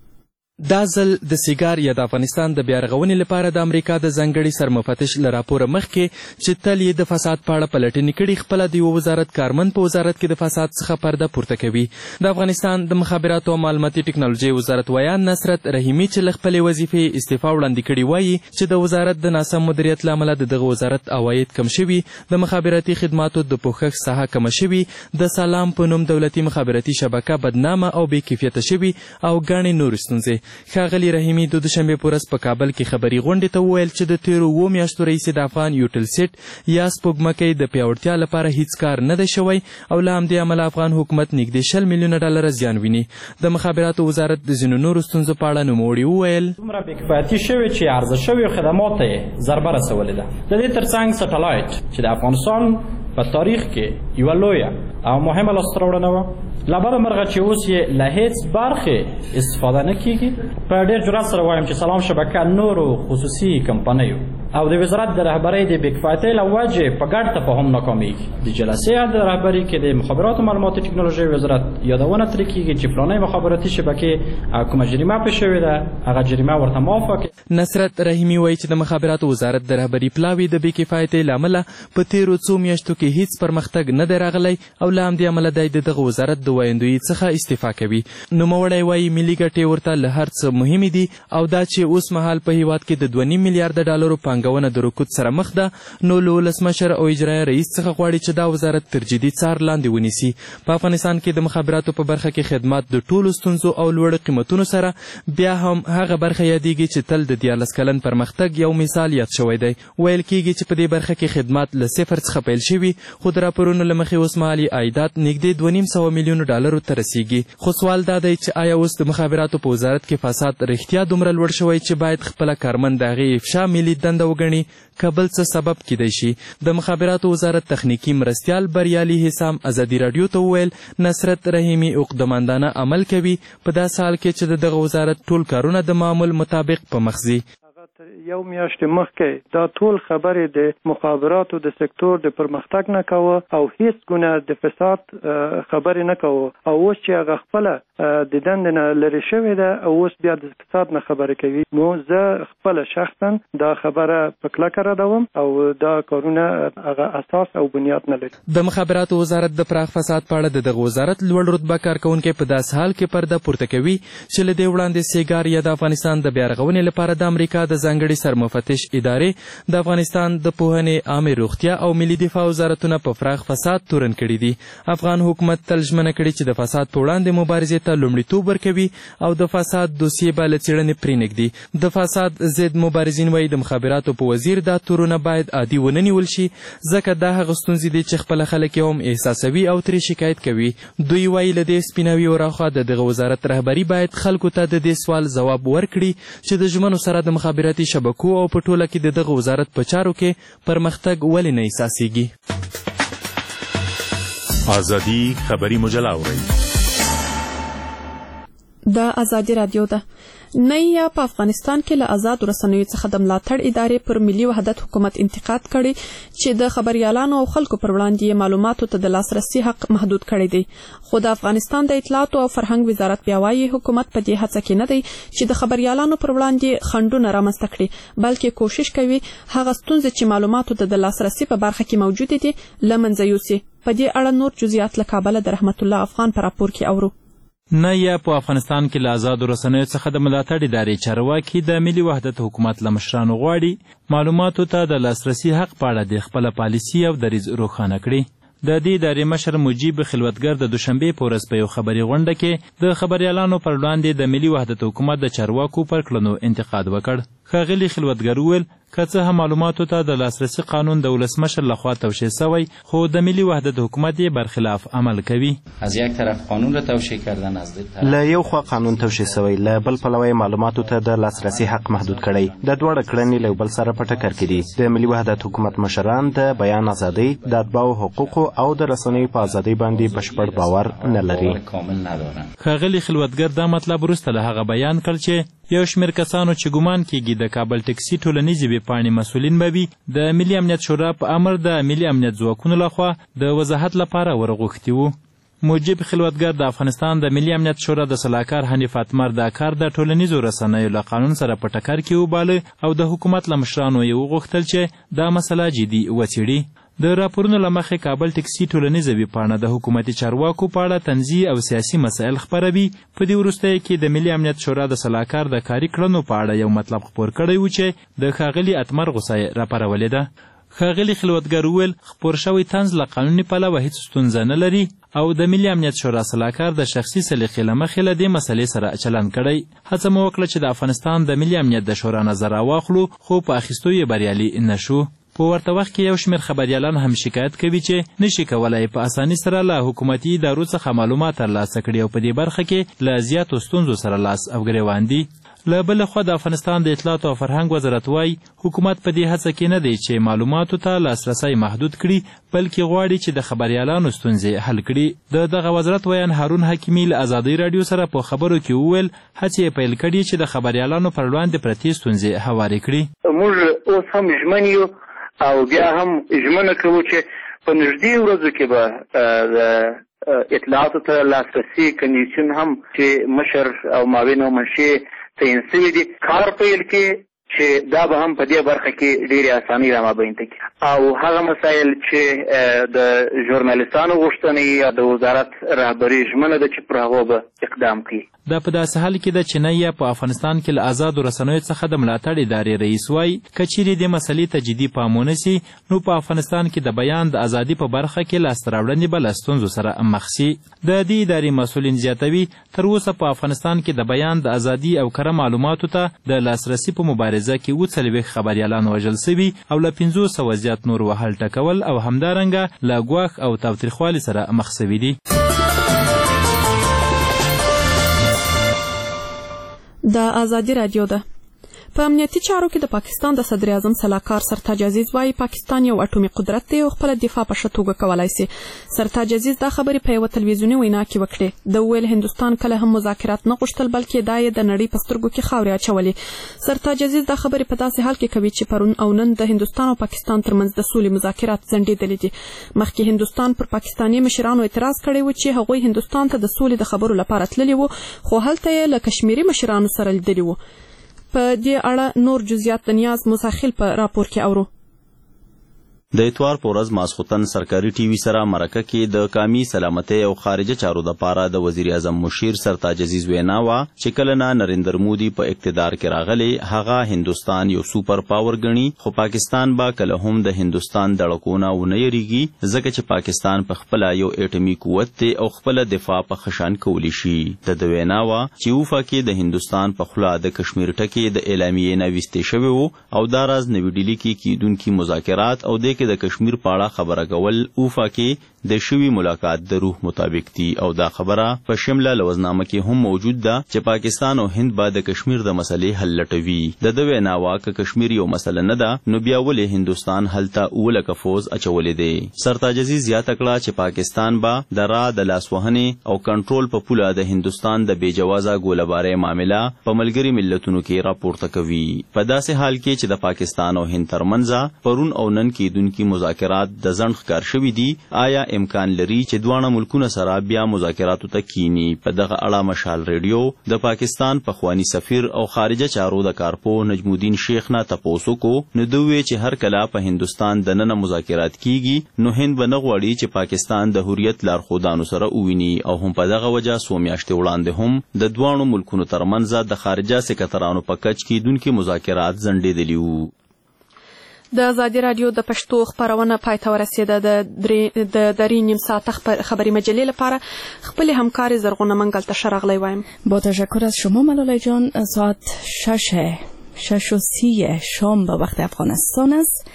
دا ځل د سیګار یا د افغانستان د بیارغونې لپاره د امریکا د ځانګړي سرمفتش له راپوره مخکې چې تل یې د فساد په اړه پلټنې کړي، خپله د یو وزارت کارمند په وزارت کې د فساد څخه پرده پورته کوي. د افغانستان د مخابراتو او معلوماتي ټکنالوژۍ وزارت ویان نصرت رحیمي چې له خپلې وظیفې استعفا وړاندې کړې وایي چې د وزارت د ناسم مدیریت له امله د دغه وزارت عواید کم شوي، د مخابراتي خدماتو د پوښښ ساحه کمه شوي، د سلام په نوم دولتي مخابراتي شبکه بدنامه او بې کیفیته شوي او ګڼې نورې ستونزې. ښاغلي رحیمي د دوشنبې په ورځ په کابل کې خبري غونډې ته وویل چې د تېرو 7 میاشتو راهیسې د افغان یوټلسیټ یا سپوږمکۍ د پیاوړتیا لپاره هیڅ کار نه دی شوی او له همدې امله افغان حکومت نږدې 20 میلیونه ډالره زیان ویني. د مخابراتو وزارت د ځینو نورو ستونزو په اړه نوموړي وویل دومره بېکفایتي شوې چې عرضه شویو خدماتو ته یې ضربه رسولې ده. د دې ترڅنګ سټلایټ چې د افغانستان په تاریخ کې یوه لویه او مهمه لاسته راوړنه وه، له بده مرغه چې اوس یې له هېڅ برخې استفاده نه کیږي. په ډېر جرأت سره وایم چې سلام شبکه نورو خصوصي کمپنیو او د وزارت د رهبرۍ د بېکفایتۍ له وجې په ګډ تفاهم ناکامېږي. د جلسې د رهبرۍ کې د مخابراتو معلوماتي ټکنالوژۍ وزارت یادونه ترې کېږي چې فلانۍ مخابراتي شبکې کومه جریمه پرې شوې ده، هغه جریمه ورته معافه کړي. نصرت رحیمي وایي چې د مخابراتو وزارت د رهبري پلاوي د بېکفایتۍ له امله په تېرو 2 میاشتو کې هیڅ پرمختګ نه دی راغلی او له همدې امله دی د دغه وزارت د وایندویي څخه استعفا کوي. نوموړی وایي ملي ګټې ورته له هر څه مهمې دي او دا چې اوس مهال په هیواد کې د 2.5 میلیارده ډالرو پانګونه د رکود سره مخ ده، نو له ولسمشر او اجرایه رئیس څخه غواړي چې دا وزارت تر جدي څار لاندې ونیسي. په افغانستان کې د مخابراتو په برخه کې خدمات د ټولو ستونزو او لوړو قیمتونو سره بیا هم هغه برخه یادېږي چې تل د 14 کلن پرمختګ یو مثال یاد شوی دی. ویل کېږي چې په دې برخه کې خدمات له صفر څخه پیل شوي، خو د راپورونو له مخې اوس مهالي عایدات نږدې 2.5 میلیونو ډالرو ته رسیږي. خو سوال دا دی چې آیا اوس د مخابراتو په وزارت کې فساد رښتیا دومره لوړ شوی چې باید خپله کارمند د هغې افشا ملي دنده وګڼي که بل څه سبب کیدی شي؟ د مخابراتو وزارت تخنیکي مرستیال بریالي حسام ازادي راډیو ته وویل نصرت رحیمي عقدمندانه عمل کوي په داسې حال کې چې د دغه وزارت ټول کارونه د معمول مطابق په مخ ځي. یو میاشت مخکې دا ټول خبرې د مخابراتو د سکتور د پرمختګ نه کوه او هیڅ ګونه د فساد خبرې نه کوه او اوس چې هغه خپله د دندې نه لرې شوې ده او اوس بیا د فساد نه خبرې کوي، نو زه خپله شخصا دا خبره په کلکه ردوم او دا کارونه هغه اساس او بنیاد نه لري. د مخابراتو وزارت د پراخ فساد په اړه د دغه وزارت لوړ رتبه کارکونکي په داسې حال کې پرده پورته کوي چې له دې وړاندې سیګار یا د افغانستان د بیارغونې لپاره د امریکا د ځانګړي سرمفتش ادارې د افغانستان د پوهنې، عامې روغتیا او ملي دفاع وزارتونه په پراخ فساد تورن کړي دي. افغان حکومت تل ژمنه کړې چې د فساد په وړاندې مبارزې ته لومړیتوب ورکوي او د فساد دوسیې به له څېړنې پرېنږدي. د فساد ضد مبارزین وایي د مخابراتو په وزیر دا تورونه باید عادي ونه نیول شي، ځکه دا هغه ستونزې دي چې خپله خلک یې هم احساسوي او ترې شکایت کوي. دوی وایي له دې سپیناوي وراخوا د دغه وزارت رهبري باید خلکو ته د دې سوال ځواب ورکړي چې د ژمنو سره د مخابراتي شبکو او په ټوله کې د دغه وزارت په چارو کې پرمختګ ولې نه احساسېږي. ازادي خبري مجله اورئ. د ازادي راډیو ده. نیا په افغانستان کې له آزاد رسنیو څخه د ملاتړ ادارې پر ملي وحدت حکومت انتقاد کړي چې د خبريالانو او خلکو پر وړاندې معلوماتو ته د لاسرسي حق محدود کړی دی. خو د افغانستان د اطلاعاتو او فرهنګ وزارت بیا وایي حکومت په دې هڅه کې نه دی چې د خبريالانو پر وړاندې خنډونه رامنځته کړي، بلکې کوشش کوي هغه ستونزې چې معلوماتو ته د لاسرسي په برخه کې موجودې دي له منځه یوسي. په دې اړه نور جزئیات له کابل د رحمت الله افغان په راپور کې اورو. نه یا په افغانستان کې له آزادو رسنیو څخه د ملاتړ ادارې چارواکي د ملي وحدت حکومت له مشرانو غواړي معلوماتو ته د لاسرسي حق په اړه د خپله پالیسي او دریځ روښانه کړي. د دې ادارې مشر مجیب خلوتګر د دوشنبې په ورځ په یو خبري غونډه کې د خبریالانو پر وړاندې د ملي وحدت حکومت د چارواکو پر کړنو انتقاد وکړ. ښاغلي خلوتګر وویل که څه هم معلوماتو ته د لاسرسي قانون د ولسمشر لخوا توشیح شوی خو د ملي وحدت حکومت یې برخلاف عمل کوي. از یک طرف قانون را توشیح کردن، از له یو خوا قانون توشیح شوی، له بل پلوه معلوماتو ته د لاسرسي حق محدود کړی. د دواړه کړنې له بل سره په ټکر کې دي. د ملي وحدت حکومت مشران د بیان ازادۍ، د اتباعو حقوقو او د رسنیو په ازادۍ باندې بشپړ باور نه لري. ښاغلي خلوتګر دا مطلب وروسته له هغه بیان کړ چې یو شمېر کسانو چې ګمان کېږي د کابل ټکسي ټولنیزې ویبپاڼې مسؤلین به وي د ملي امنیت شورا په امر د ملي امنیت ځواکونو لخوا د وضاحت لپاره ورغوښتي وو. مجیب خلوتګر د افغانستان د ملي امنیت شورا د سلاکار حنیف اتمر دا کار د ټولنیزو رسنیو له قانون سره په ټکر کې وباله او د حکومت له مشرانو یې وغوښتل چې دا مسله جدي وڅېړي. د راپورونو له مخې کابل ټکسي ټولنیزه ویبپاڼه د حکومتي چارواکو په اړه طنزي او سیاسي مسایل خپروي. په دې وروستیو کې د ملي امنیت شورا د سلاکار د کاري کړنو په اړه یو مطلب خپور کړی و چې د ښاغلي اتمر غوسه یې راپارولې ده. ښاغلي خلوتګر وویل خپور شوی طنز له قانوني پلوه هیڅ ستونزه نه لري او د ملي امنیت شورا سلاکار د شخصي سلیقې له مخې له دې مسلې سره چلند کړی. هڅه مو وکړه چې د افغانستان د ملي امنیت د شورا نظر راواخلو خو په اخیستو یې بریالي نه شو. په ورته وخت کې یو شمېر خبریالان هم شکایت کوي چې نشي کولای په اساني سره له حکومتي ادارو څخه معلومات ترلاسه کړي او په دې برخه کې له زیاتو ستونزو سره لاس او ګریوان دي. له بل خوا د افغانستان د اطلاعاتو او فرهنګ وزارت وایي حکومت په دې هڅه کې نه دی چې معلوماتو ته لاسرسی محدود کړي بلکې غواړي چې د خبریالانو ستونزې حل کړي. د دغه وزارت ویان هارون حکیمي له ازادۍ راډیو سره په خبرو کې وویل هڅې یې پیل کړي چې د خبریالانو پر وړاندې پرتې ستونزې هوارې کړي. موږ اوس هم ژمن یو او بیا هم ژمنه کوو چې په نږدې ورځو کې به د اطلاعاتو ته لاسرسي کمیسیون هم چې مشر او معاون او منشي تعین شوي دي کار پیل کړي چې دا به هم په دې برخه کې ډېرې اسانۍ رامابینده کړي او هغه مسایل چې د ژورنالیستانو غوښتنې یا د وزارت رهبري ژمنه ده چې پر هغو به اقدام کوي. دا په داسې حال کې ده چې نه یا په افغانستان کې له آزادو رسنیو څخه د ملاتړ ادارې رئیس وایي که چیرې دې مسلې ته جدي پام ونه سي نو په افغانستان کې د بیان د ازادي په برخه کې لاسته راوړنې به له ستونزو سره مخ سي. د دې ادارې مسؤلین زیاتوي تر اوسه په افغانستان کې د بیان د ازادي او کره معلوماتو ته د لاسرسي په مبارزه کې 40 خبریالان وژل سوي او له 500 زیات نور وهل ټکول او همدارنګه له ګواښ او تاوتریخوالي سره مخ سوي دي. د ازادي رادیو ده. په امنیتي چارو کې د پاکستان د صدر اعظم سلاکار سرتاج عزیز وايي پاکستان یو اټومي قدرت دی او خپل دفاع په ښه توګه کولای شي. سرتاج عزیز دا خبرې په یو تلویزیوني وینا کې وکړې. د ویل هندستان کله هم مذاکرات نه غوښتل بلکې دا یې د نړۍ په سترګو کې خاورې اچولې. سرتاج عزیز دا خبرې په داسې حال کې کوي چې پرون او نن د هندستان او پاکستان ترمنځ د سولې مذاکرات ځنډېدلي دي. مخکې هندستان پر پاکستاني مشرانو اعتراض کړی و چې هغوی هندستان ته د سولې د خبرو لپاره تللي وو خو هلته یې له کشمیري مشرانو سره لیدلي وو. په دې اړه نور جزئیات د نیاز مساخیل په راپور کې اورو. د اتوار په ورځ ماسخوتن سرکاري ټي وي سره مرکه کې د قومي سلامتۍ او خارجه چارو لپاره د وزیر اعظم مشیر سرتاج عزیز وینا وا چې کله نه نریندر مودي په اقتدار کې راغلی هغه هندستان یو سوپر پاور ګڼي خو پاکستان با کله هم د هندستان دړکونه ونه یریږي ځکه چې پاکستان په خپل یو اټومي قوت دی او خپل دفاع په خشان کولی شي. د وینا وا چې وفا کې د هندستان په خلا د کشمیر ټکی د اعلامیې نه وستې شوی وو او دا راز نوې ډیلی کې کیدونکو مذاکرات او د کشمیر په اړه خبره کول اوفا کې د شوی ملاقات د روح مطابق دي او دا خبره په شمله لوزنامه کې هم موجود ده چې پاکستان او هند به د کشمیر د مسلې حل لټوي. د وینا وا ک کشمیر یو مسله نه ده نو بیا ولې هندستان هلته اولکه فوز اچولې دی. سرتاج عزیز زیاته کړه چې پاکستان به د را د لاسوهنې او کنټرول په پوله د هندستان د بیجوازه ګولبارې معاملې په ملګری ملتونو کې راپورته کوي. په داسې حال کې چې د پاکستان او هند ترمنځ پرون او نن کې دونکو مذاکرات د ځنډ ښکار شوي دي آیا امکان لري چې دواړه ملکونه سره بیا مذاکراتو ته کینی؟ په دغه اړه مشال ریډیو د پاکستان پخوانی سفیر او خارجه چارو د کارپو نجم الدین شیخ نه تپوسو کو نو دوی چې هر کله په هندستان د نن مذاکرات کیږي نو هند به نه غواړي چې پاکستان د حریت لارښودانو سره وویني او هم په دغه وجه څو میاشتې وړاندې هم د دواړو ملکونو ترمنځ د خارجه سکرټرانو په کچ کې دونکو مذاکرات ځنډېدلي وو. د ازادي رادیو د پښتو خبرونه پای ته ورسېده. د درې نیم ساعت خبری مجله لپاره خپل همکار زرغونه منګل ته شرغلی وایم. با تشکر از شما ملالای جان. ساعت 6:30 شام به وقت افغانستان است.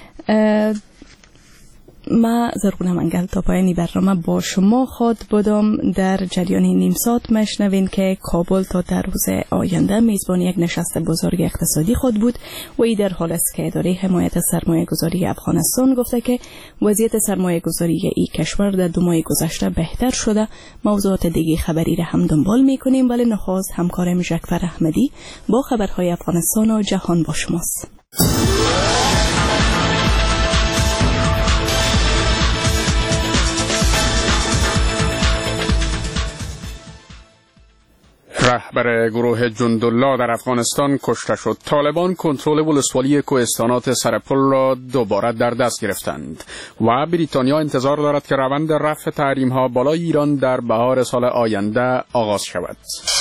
ما زرغونه منگل تا پایانی برنامه با شما خود بودم. در جریان نیم ساعت مشنوین که کابل تا در روز آینده میزبان یک نشست بزرگ اقتصادی خود بود و ای در حال است که اداره حمایت سرمایه گذاری افغانستان گفته که وضعیت سرمایه گذاری این کشور در 2 ماه گذشته بهتر شده. موضوعات دیگه خبری را هم دنبال میکنیم، ولی نخست همکارم جعفر احمدی با خبرهای افغانستان و جهان با شماست. رهبر گروه جندالله در افغانستان کشته شد. طالبان کنترل ولسوالی کوهستانات سرپل را دوباره در دست گرفتند و بریتانیا انتظار دارد که روند رفع تحریم‌ها بالای ایران در بهار سال آینده آغاز شود.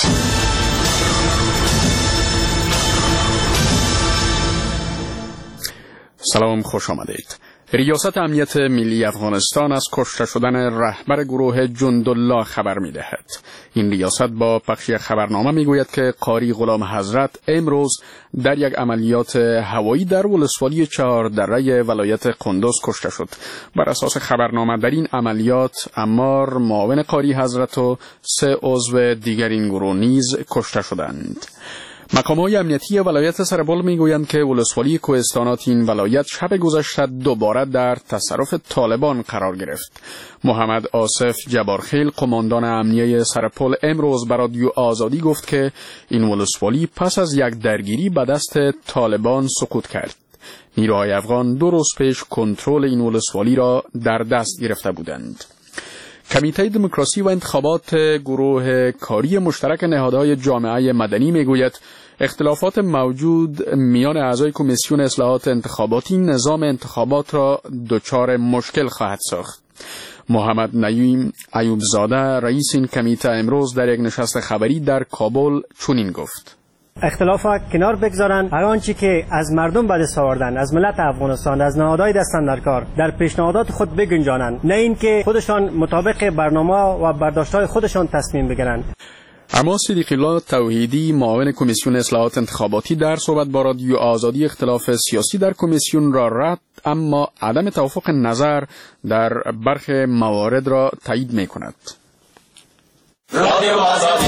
سلام، خوش آمدید. ریاست امنیت ملی افغانستان از کشته شدن رهبر گروه جندالله خبر می‌دهد. این ریاست با پخش خبرنامه می‌گوید که قاری غلام حضرت امروز در یک عملیات هوایی در ولسوالی 4 دره ولایت قندوز کشته شد. بر اساس خبرنامه در این عملیات عمار، معاون قاری حضرت و 3 عضو دیگر این گروه نیز کشته شدند. مقام‌های امنیتی ولایت سرپل می‌گویند که ولسوالی کوهستانات این ولایت شب گذشته دوباره در تصرف طالبان قرار گرفت. محمد آصف جبارخیل، قماندان امنیه سرپل، امروز به رادیو آزادی گفت که این ولسوالی پس از یک درگیری به دست طالبان سقوط کرد. نیروهای افغان 2 روز پیش کنترل این ولسوالی را در دست گرفته بودند. کمیته دموکراسی و انتخابات گروه کاری مشترک نهادهای جامعه مدنی میگوید اختلافات موجود میان اعضای کمیسیون اصلاحات انتخاباتی نظام انتخابات را دچار مشکل خواهد ساخت. محمد نعیم ایوبزاده، رئیس این کمیته، امروز در یک نشست خبری در کابل چنین گفت: اختلاف کنار بگذارن، هر آنچه که از مردم به دست آوردن، از ملت افغانستان، از نهادهای دستن در کار، در پیشنهادات خود بگنجانند، نه اینکه خودشان مطابق برنامه و برداشت‌های خودشان تصمیم بگیرند. اما صدیق الله توحیدی، معاون کمیسیون اصلاحات انتخاباتی، در صحبت با رادیو آزادی اختلاف سیاسی در کمیسیون را رد، اما عدم توافق نظر در برخی موارد را تایید می‌کند. رادیو آزادی.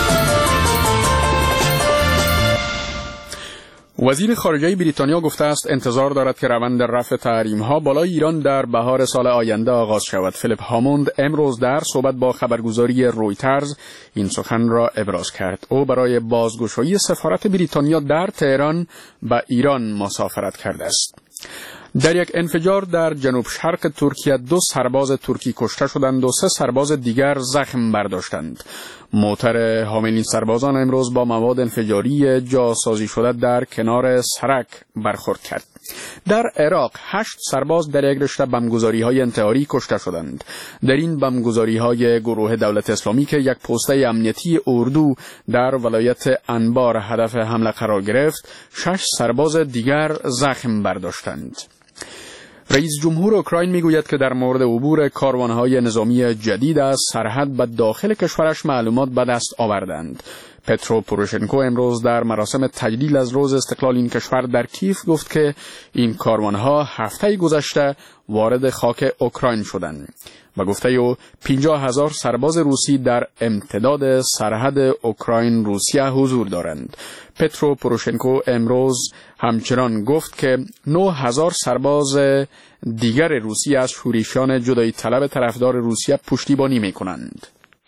وزیر خارجه بریتانیا گفته است انتظار دارد که روند رفع تحریم‌ها بالای ایران در بهار سال آینده آغاز شود. فیلیپ هاموند امروز در صحبت با خبرگزاری رویترز این سخن را ابراز کرد. او برای بازگشایی سفارت بریتانیا در تهران به ایران مسافرت کرده است. در یک انفجار در جنوب شرق ترکیه 2 سرباز ترکی کشته شدند و 3 سرباز دیگر زخم برداشتند. موتر حامل این سربازان امروز با مواد انفجاری جاسازی شده در کنار سرک برخورد کرد. در عراق 8 سرباز در یک رشته بمبگذاری‌های انتحاری کشته شدند. در این بمبگذاری‌های گروه دولت اسلامی که یک پسته امنیتی اردو در ولایت انبار هدف حمله قرار گرفت، 6 سرباز دیگر زخم برداشتند. رئیس جمهور اوکراین میگوید که در مورد عبور کاروانهای نظامی جدید از سرحد به داخل کشورش معلومات به دست آوردند. پترو پوروشنکو امروز در مراسم تجلیل از روز استقلال این کشور در کیف گفت که این کاروانها هفته گذشته وارد خاک اوکراین شدند. با گفته او 50,000 سرباز روسی در امتداد سرحد اوکراین روسیه حضور دارند. پترو پوروشنکو امروز همچنان گفت که 9,000 سرباز دیگر روسی از شورشیان جدایی طلب طرفدار روسیه پشتیبانی می‌کنند.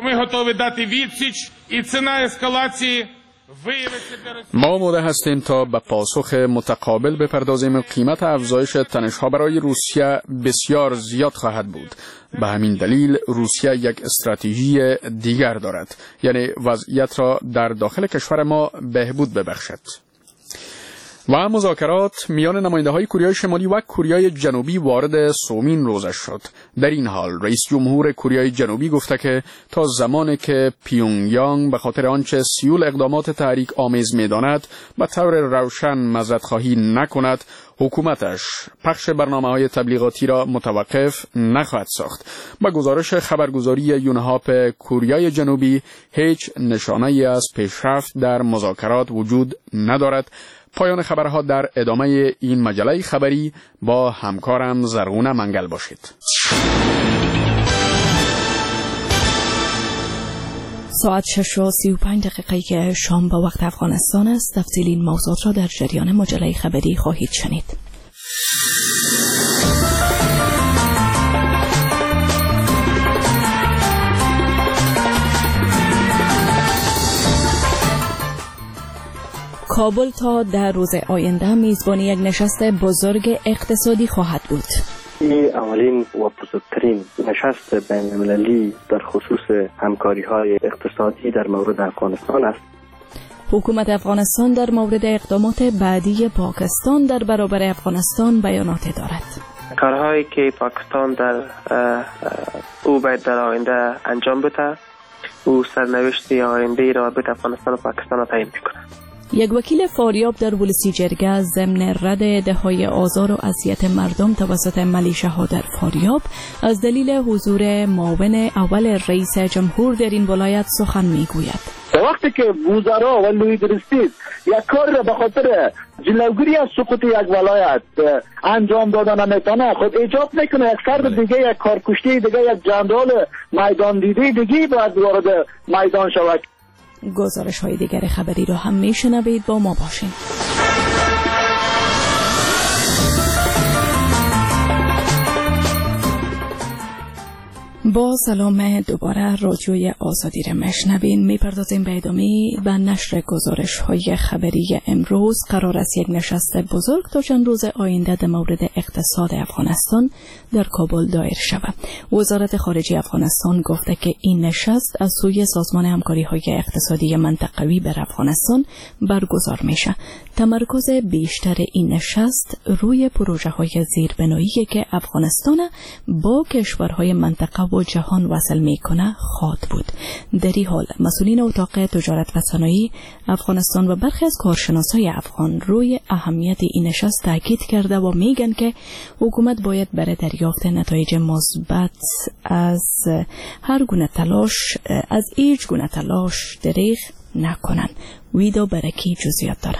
ما آماده هستیم تا به پاسخ متقابل بپردازیم. قیمت افزایش تنش‌ها برای روسیه بسیار زیاد خواهد بود. به همین دلیل روسیه یک استراتژی دیگر دارد، یعنی وضعیت را در داخل کشور ما بهبود ببخشد. و مذاکرات میان نماینده‌های کره شمالی و کره جنوبی وارد سومین روزش شد. در این حال رئیس جمهور کره جنوبی گفته که تا زمانی که پیونگیانگ به خاطر آنچه سیول اقدامات تحریک آمیز می‌داند به طور روشن معذرت‌خواهی نکند، حکومتش پخش برنامه‌های تبلیغاتی را متوقف نخواهد ساخت. با گزارش خبرگزاری یونهاپ کره جنوبی، هیچ نشانه‌ای از پیشرفت در مذاکرات وجود ندارد. پایان خبرها در ادامه این مجله خبری با همکارم زرغونه منگل باشید. ساعت 6:35 شام به وقت افغانستان است. تفصیل این موضوعات را در جریان مجله خبری خواهید شنید. کابل تا در روز آینده میزبان یک نشست بزرگ اقتصادی خواهد بود. این اولین و بزرگترین نشست بین المللی در خصوص همکاری‌های اقتصادی در مورد افغانستان است. حکومت افغانستان در مورد اقدامات بعدی پاکستان در برابر افغانستان بیانات دارد. کارهایی که پاکستان او باید در آینده انجام بده، او سرنوشت آینده روابط افغانستان و پاکستان را تعیین می‌کند. یک وکیل فاریاب در ولسی جرگه ضمن رد دههای آزار و اذیت مردم توسط ملیشه‌ها در فاریاب از دلیل حضور معاون اول رئیس جمهور در این ولایت سخن میگوید. وقتی که وزرا و لوی درستید یک کار را به خاطر جلوگیری از سقوط یک ولایت انجام دادن نمیتونه، خود ایجاب میکنه یک فرد دیگه، یک کارکشته دیگه، یک جندال میدان دیده دیگه باید وارد میدان شود. گزارش های دیگر خبری را هم میشنوید، با ما باشین. با سلام دوباره رادیوی آزادی را میشنوین. میپردازیم به ادامه و نشر گزارش های خبری امروز. قرار است یک نشست بزرگ تا چند روز آینده در مورد اقتصاد افغانستان در کابل دایر شود. وزارت خارجه افغانستان گفته که این نشست از سوی سازمان همکاری های اقتصادی منطقوی بر افغانستان برگزار میشه. تمرکز بیشتر این نشست روی پروژه های زیربنایی که افغانستان با کشورهای منطقه و جهان وصل میکنه خواهد بود. در این حال مسئولین اتاق تجارت و صنایع افغانستان و برخی از کارشناسای افغان روی اهمیت این نشست تاکید کرده و میگن که حکومت باید برای دریافت نتایج مثبت از هیچ گونه تلاش دریغ نکنن. ویدا برکی جزئیات داره.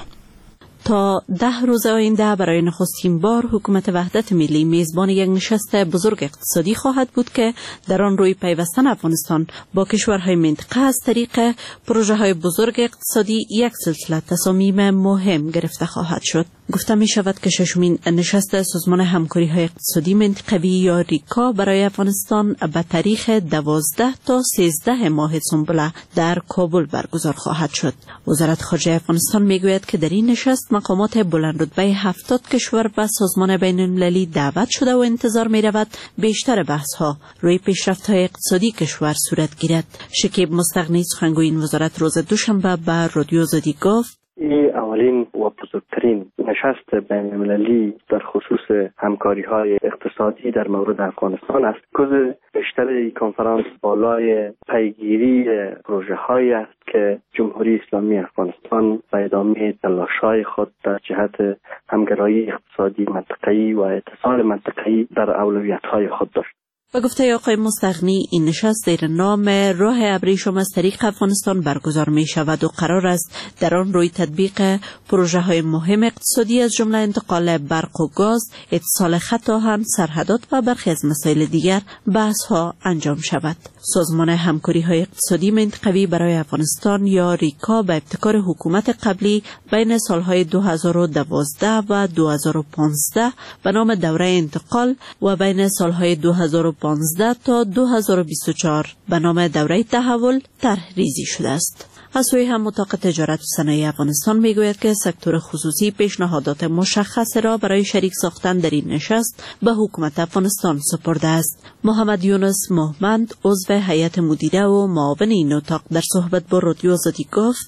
تا 10 روز آینده برای نخستین بار حکومت وحدت ملی میزبان یک نشست بزرگ اقتصادی خواهد بود که در آن روی پیوستن افغانستان با کشورهای منطقه از طریق پروژه های بزرگ اقتصادی یک سلسله تصامیم مهم گرفته خواهد شد. گفته می شود که ششمین نشست سازمان همکاری های اقتصادی منطقوی یا ریکا برای افغانستان به تاریخ 12 تا 13 ماه سنبله در کابل برگزار خواهد شد. وزارت خارجه افغانستان می گوید که در این نشست مقامات بلند رتبه 70 کشور و سازمان بین المللی دعوت شده و انتظار می رود بیشتر بحث ها روی پیشرفت های اقتصادی کشور صورت گیرد. شکیب مستغنی سخنگوی این وزارت روز دوشنبه به رادیو آزادی گفت این اولین و بزرگترین نشست بین المللی در خصوص همکاری‌های اقتصادی در مورد افغانستان است. کل بیشتر این کنفرانس بالای پیگیری پروژه‌هایی است که جمهوری اسلامی افغانستان به ادامه تلاش‌های خود در جهت همگرایی اقتصادی منطقه‌ای و اتصال منطقه‌ای در اولویت‌های خود داشت. و گفته آقای مستغنی این نشست زیر نام راه ابریشم از طریق افغانستان برگزار می شود و قرار است در آن روی تطبیق پروژه های مهم اقتصادی از جمله انتقال برق و گاز، اتصال خط آهن، سرحدات و برخی از مسائل دیگر بحث ها انجام شود. سازمان همکاری های اقتصادی منطقوی برای افغانستان یا ریکا به ابتکار حکومت قبلی بین سالهای 2012 و 2015 به نام دوره انتقال و بین سالهای 2015 تا 2024 به نام دوره تحول طرح ریزی شده است. از سوی هم اتاق تجارت و صنایع افغانستان میگوید که سکتور خصوصی پیشنهادات مشخص را برای شریک ساختن در این نشست به حکومت افغانستان سپرده است. محمد یونس محمد عضو هیئت مدیره و معاون این اتاق در صحبت با رادیو آزادی گفت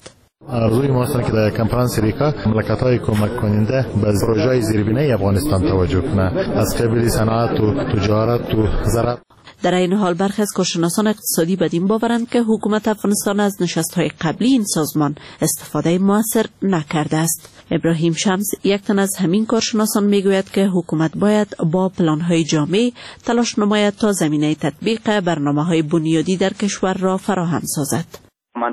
روی ما است که در کنفرانس ریکا مملکت‌های کمک کننده به پروژه‌های زیربنایی افغانستان توجه کنند از قبیل صنعت و تجارت و زراعت. در این حال برخی از کارشناسان اقتصادی بدین باورند که حکومت افغانستان از نشست‌های قبلی این سازمان استفاده موثر نکرده است. ابراهیم شمس یک تن از همین کارشناسان میگوید که حکومت باید با پلان‌های جامع تلاش نماید تا زمینه تطبیق برنامه‌های بنیادی در کشور را فراهم سازد.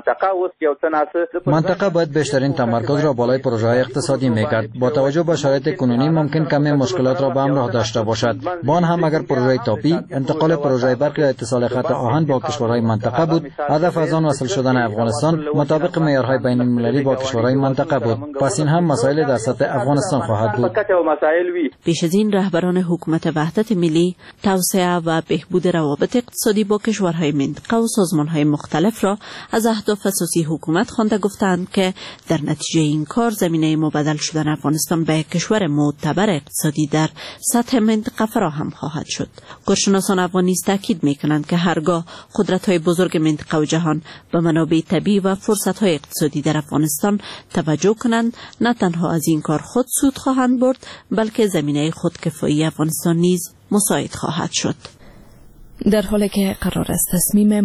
منطقه باید بیشترین تمرکز را بالای پروژه‌های اقتصادی میکرد. با توجه به شرایط کنونی ممکن کمی مشکلات را به همراه داشته باشد. با آن هم اگر پروژه تاپی، انتقال پروژه برق یا اتصال خط آهن با کشورهای منطقه بود، هدف از آن وصل شدن افغانستان مطابق معیارهای بین المللی با کشورهای منطقه بود. پس این هم مسائل در سطح افغانستان خواهد بود. پیش از این رهبران حکومت وحدت ملی توسعه و بهبود روابط اقتصادی با کشورهای منطقه و سازمان‌های مختلف را از اهداف اساسی حکومت خوانده گفتند که در نتیجه این کار زمینه مبادل شدن افغانستان به کشور معتبر اقتصادی در سطح منطقه فراهم خواهد شد. کارشناسان افغان نیز تاکید می‌کنند که هرگاه قدرت‌های بزرگ منطقه و جهان به منابع طبیعی و فرصت‌های اقتصادی در افغانستان توجه کنند، نه تنها از این کار خود سود خواهند برد، بلکه زمینه خودکفایی افغانستان نیز مساعد خواهد شد. در حالی که قرار است تصمیم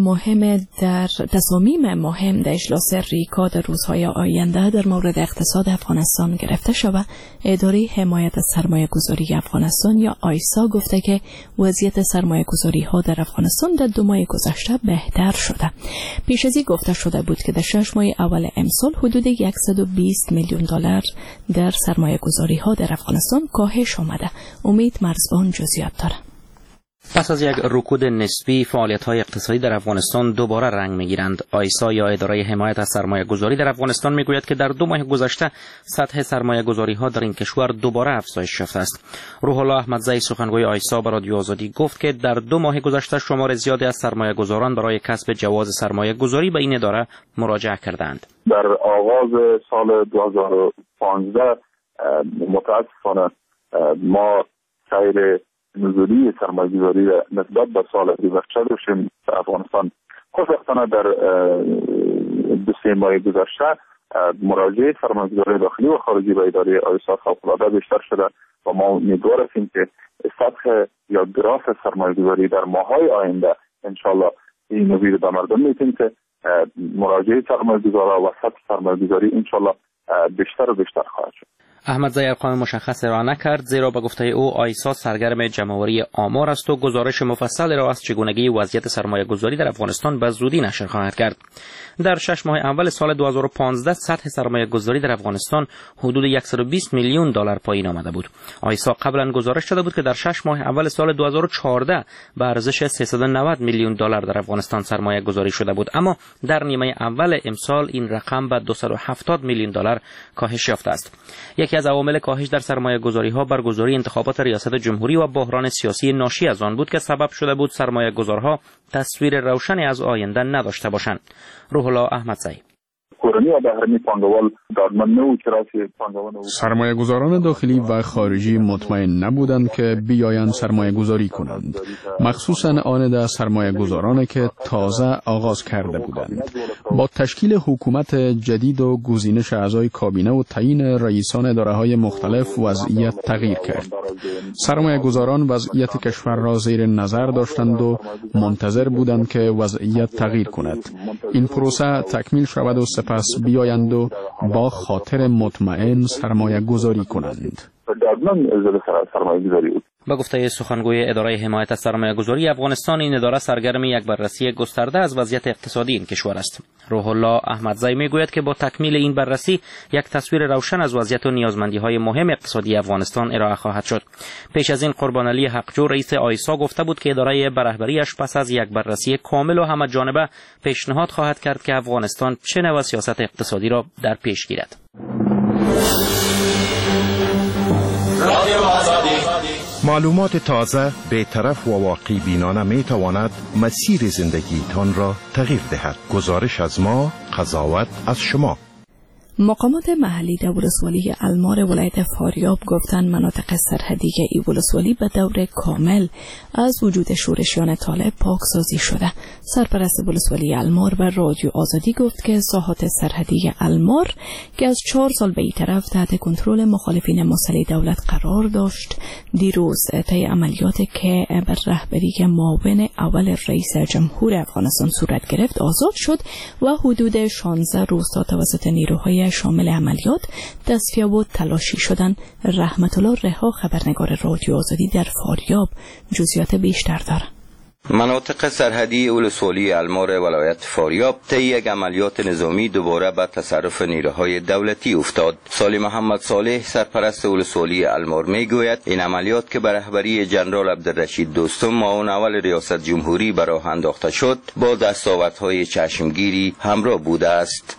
مهم در اجلاس ریکا در روزهای آینده در مورد اقتصاد افغانستان گرفته شود، اداره حمایت از سرمایه گذاری افغانستان یا آیسا گفته که وضعیت سرمایه گذاری ها در افغانستان در 2 ماه گذشته بهتر شده. پیش از این گفته شده بود که در 6 ماه اول امسال حدود 120 میلیون دلار در سرمایه گذاری ها در افغانستان کاهش آمده. امید مرزبان جزئیات دارد. پس از یک رکود نسبی، فعالیت‌های اقتصادی در افغانستان دوباره رنگ می‌گیرند. آیسا یا اداره حمایت از سرمایه‌گذاری در افغانستان می‌گوید که در 2 ماه گذشته سطح سرمایه‌گذاری‌ها در این کشور دوباره افزایش یافته است. روح الله احمدزی سخنگوی آیسا به رادیو آزادی گفت که در 2 ماه گذشته شمار زیادی از سرمایه‌گذاران برای کسب جواز سرمایه‌گذاری به این اداره مراجعه کردند. در آغاز سال 2015 متأسفانه ما سیر نزولی سرمایه‌گذاری نسبت به سال گذشته داشتیم در افغانستان. خوشبختانه در 2-3 ماه گذشته مراجعه سرمایه‌گذاری داخلی و خارجی به اداره آیسا فوق‌العاده بیشتر شده و ما امیدوار هستیم که سطح یا گراف سرمایه‌گذاری در ماه‌های آینده انشالله این نوید به مردم میتیم که مراجعه سرمایه‌گذارا و سطح سرمایه‌گذاری انشالله بیشتر و بیشتر خواهد شد. احمدزی ارقام مشخص را نکرد، زیرا به گفته او آیسا سرگرم جمع‌آوری آمار است و گزارش مفصل را از چگونگی وضعیت سرمایه‌گذاری در افغانستان به زودی نشر خواهد کرد. در 6 ماه اول سال 2015 سطح سرمایه‌گذاری در افغانستان حدود 120 میلیون دلار پایین آمده بود. آیسا قبلا گزارش داده بود که در 6 ماه اول سال 2014 به ارزش 390 میلیون دلار در افغانستان سرمایه‌گذاری شده بود، اما در نیمه اول امسال این رقم به 270 میلیون دلار کاهش یافته است. یکی از عوامل کاهش در سرمایه‌گذاری‌ها برگزاری انتخابات ریاست جمهوری و بحران سیاسی ناشی از آن بود که سبب شده بود سرمایه‌گذارها تصویر روشنی از آینده نداشته باشند. روح الله احمدزی: سرمایه‌گذاران داخلی و خارجی مطمئن نبودند که بیایند سرمایه‌گذاری کنند، مخصوصاً آن در سرمایه‌گذاران که تازه آغاز کرده بودند. با تشکیل حکومت جدید و گزینش اعضای کابینه و تعیین رئیسان اداره‌های مختلف وضعیت تغییر کرد. سرمایه‌گذاران وضعیت کشور را زیر نظر داشتند و منتظر بودند که وضعیت تغییر کند. این پروسه تکمیل شود و سپس بیایند و با خاطر مطمئن سرمایه گذاری کنند. با گفته سخنگوی اداره حمایت از سرمایه‌گذاری افغانستان، این اداره سرگرم یک بررسی گسترده از وضعیت اقتصادی این کشور است. روح الله احمدزی میگوید که با تکمیل این بررسی یک تصویر روشن از وضعیت و نیازمندی‌های مهم اقتصادی افغانستان ارائه خواهد شد. پیش از این قربانعلی حقجو رئیس آیسا گفته بود که اداره به رهبری‌اش پس از یک بررسی کامل و همه‌جانبه پیشنهاد خواهد کرد که افغانستان چه نوع سیاست اقتصادی را در پیش گیرد. معلومات تازه، بی‌طرف و واقع بینانه می تواند مسیر زندگیتان را تغییر دهد. گزارش از ما، قضاوت از شما. مقامات محلی در ولسوالی المار ولایت فاریاب گفتند مناطق سرحدی این ولسوالی به دور کامل از وجود شورشیان طالب پاکسازی شده. سرپرست ولسوالی المار به رادیو آزادی گفت که ساحات سرحدی المار که از 4 سال به این طرف تحت کنترل مخالفین مسلح دولت قرار داشت، دیروز طی عملیاتی که بر رهبری معاون اول رئیس جمهور افغانستان صورت گرفت آزاد شد و حدود 16 روز تا توسط نیروهای شامل عملیات تصفیه و تلاشی شدند. رحمت الله رها، خبرنگار رادیو آزادی در فاریاب، جزئیات بیشتر دارد. مناطق سرحدی ولسوالی المار ولایت فاریاب طی یک عملیات نظامی دوباره به تصرف نیروهای دولتی افتاد. سالی محمد صالح، سرپرست ولسوالی المار، میگوید این عملیات که به رهبری جنرال عبدالرشید دوستم معاون اول ریاست جمهوری به راه انداخته شد با دستاوردهای چشمگیری همراه بوده است.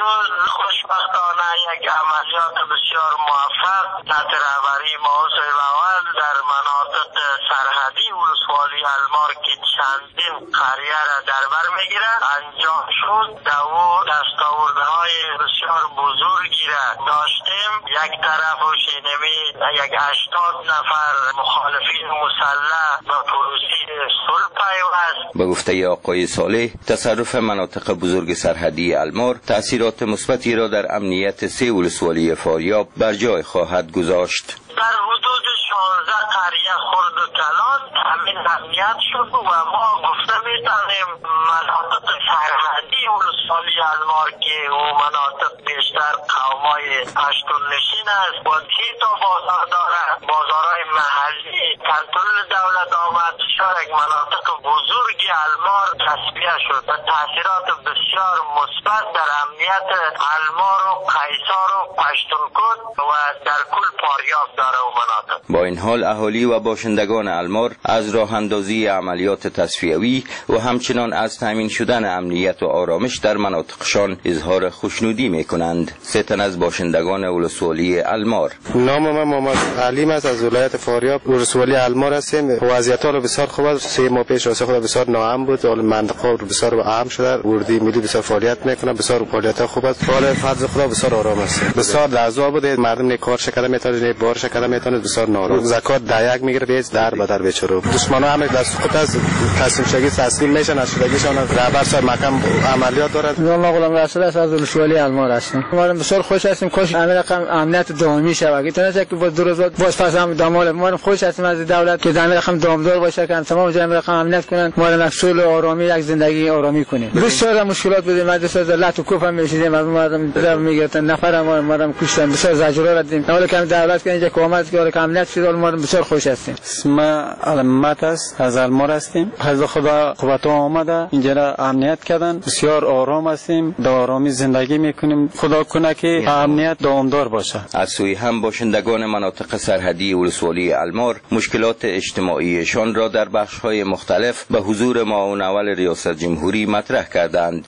خوشبختانه یک عملیات بسیار موفق تحت رهبری معاون اول در مناطق سرحدی ولسوالی المار که چندین قریه را در بر میگیرد انجام شد. دو دستاوردهای بسیار بزرگی را داشتیم. یک طرف و شنمی یک 80 نفر مخالفین مسلح با پروسی صلح پیوست. به گفته آقای صالح، تصرف مناطق بزرگ سرحدی المار تأثیرات مثبتی را در امنیت 3 ولسوالی فاریاب بر جای خواهد گذاشت. در حدود 16 قریه خرد و کلان همین امنیت شد و ما گفته میتونیم مناطق سرحدی ولسوالی المار که او مناطق بیشتر قومای پشتون نشین است و 3 تا بازار داره، بازارهای محلی کنترل دولت آمد، یک مناطق بزرگی المار تصفیه شد و تاثیرات بسیار مثبت در امنیت المار و قیصار و پشتونکوت و در کل فاریاب داره و مناطق. با این حال اهالی و باشندگان المار از راه اندازی عملیات تصفیوی و همچنان از تامین شدن امنیت و آرامش در مناطقشان اظهار خوشنودی می کنند. 3 تن از باشندگان ولسوالی المار. نام من محمد علیم است، از ولایت فاریاب ولسوالی المار هستیم. وضعیت حال بسیار خوب است. 3 ماه پیش واسه خود بسیار ناامن بود. حال منطقه بسیار اهم شده. وردی ملی بسیار فعالیت میکنه، بسیار فعالیت خوب است. حال فضل خدا بسیار آرام است. بسیار لرزا بوده، مردم نه کار شکل میتونه نه بار شکل میتونه، بسیار ناراض. زکات دایک میگیره بیچ در بدر بیچاره. دشمنا هم دست خود از تسلیم شگی تسلیم میشن، از شدگیشان رهبر صاحب مکم عملیات دارد. ما غلام رسول از ولسوالی المار هستیم. ما بسیار خوش هستیم. کاش امنیت دائمی شود. که که دو روز باز فهم دامال ما خوش هستیم از دولت که در رقم دامدار باشه که تمام جامعه رقم امنیت کنن، ما را مسئول آرامی یک زندگی آرامی کنیم. بسیار مشکلات بودیم، مدرسه لات و کوف هم میشیدیم، مردم در میگفتن نفر ما کشتن، بسیار زجر دادیم. حالا که دولت که اینجا حکومت که حالا امنیت شد، ما بسیار خوش هستیم. اسم علامت است، از المار هستیم. از خدا قوت آمده اینجا را امنیت کردن، بسیار آرام هستیم، در آرامی زندگی میکنیم. خدا کنه که امنیت دامدار باشه. از سوی هم باشندگان مناطق سرحدی ولسوالی المار مشکلات اجتماعیشان را در بخش‌های مختلف به حضور معاون اول ریاست جمهوری مطرح کردند.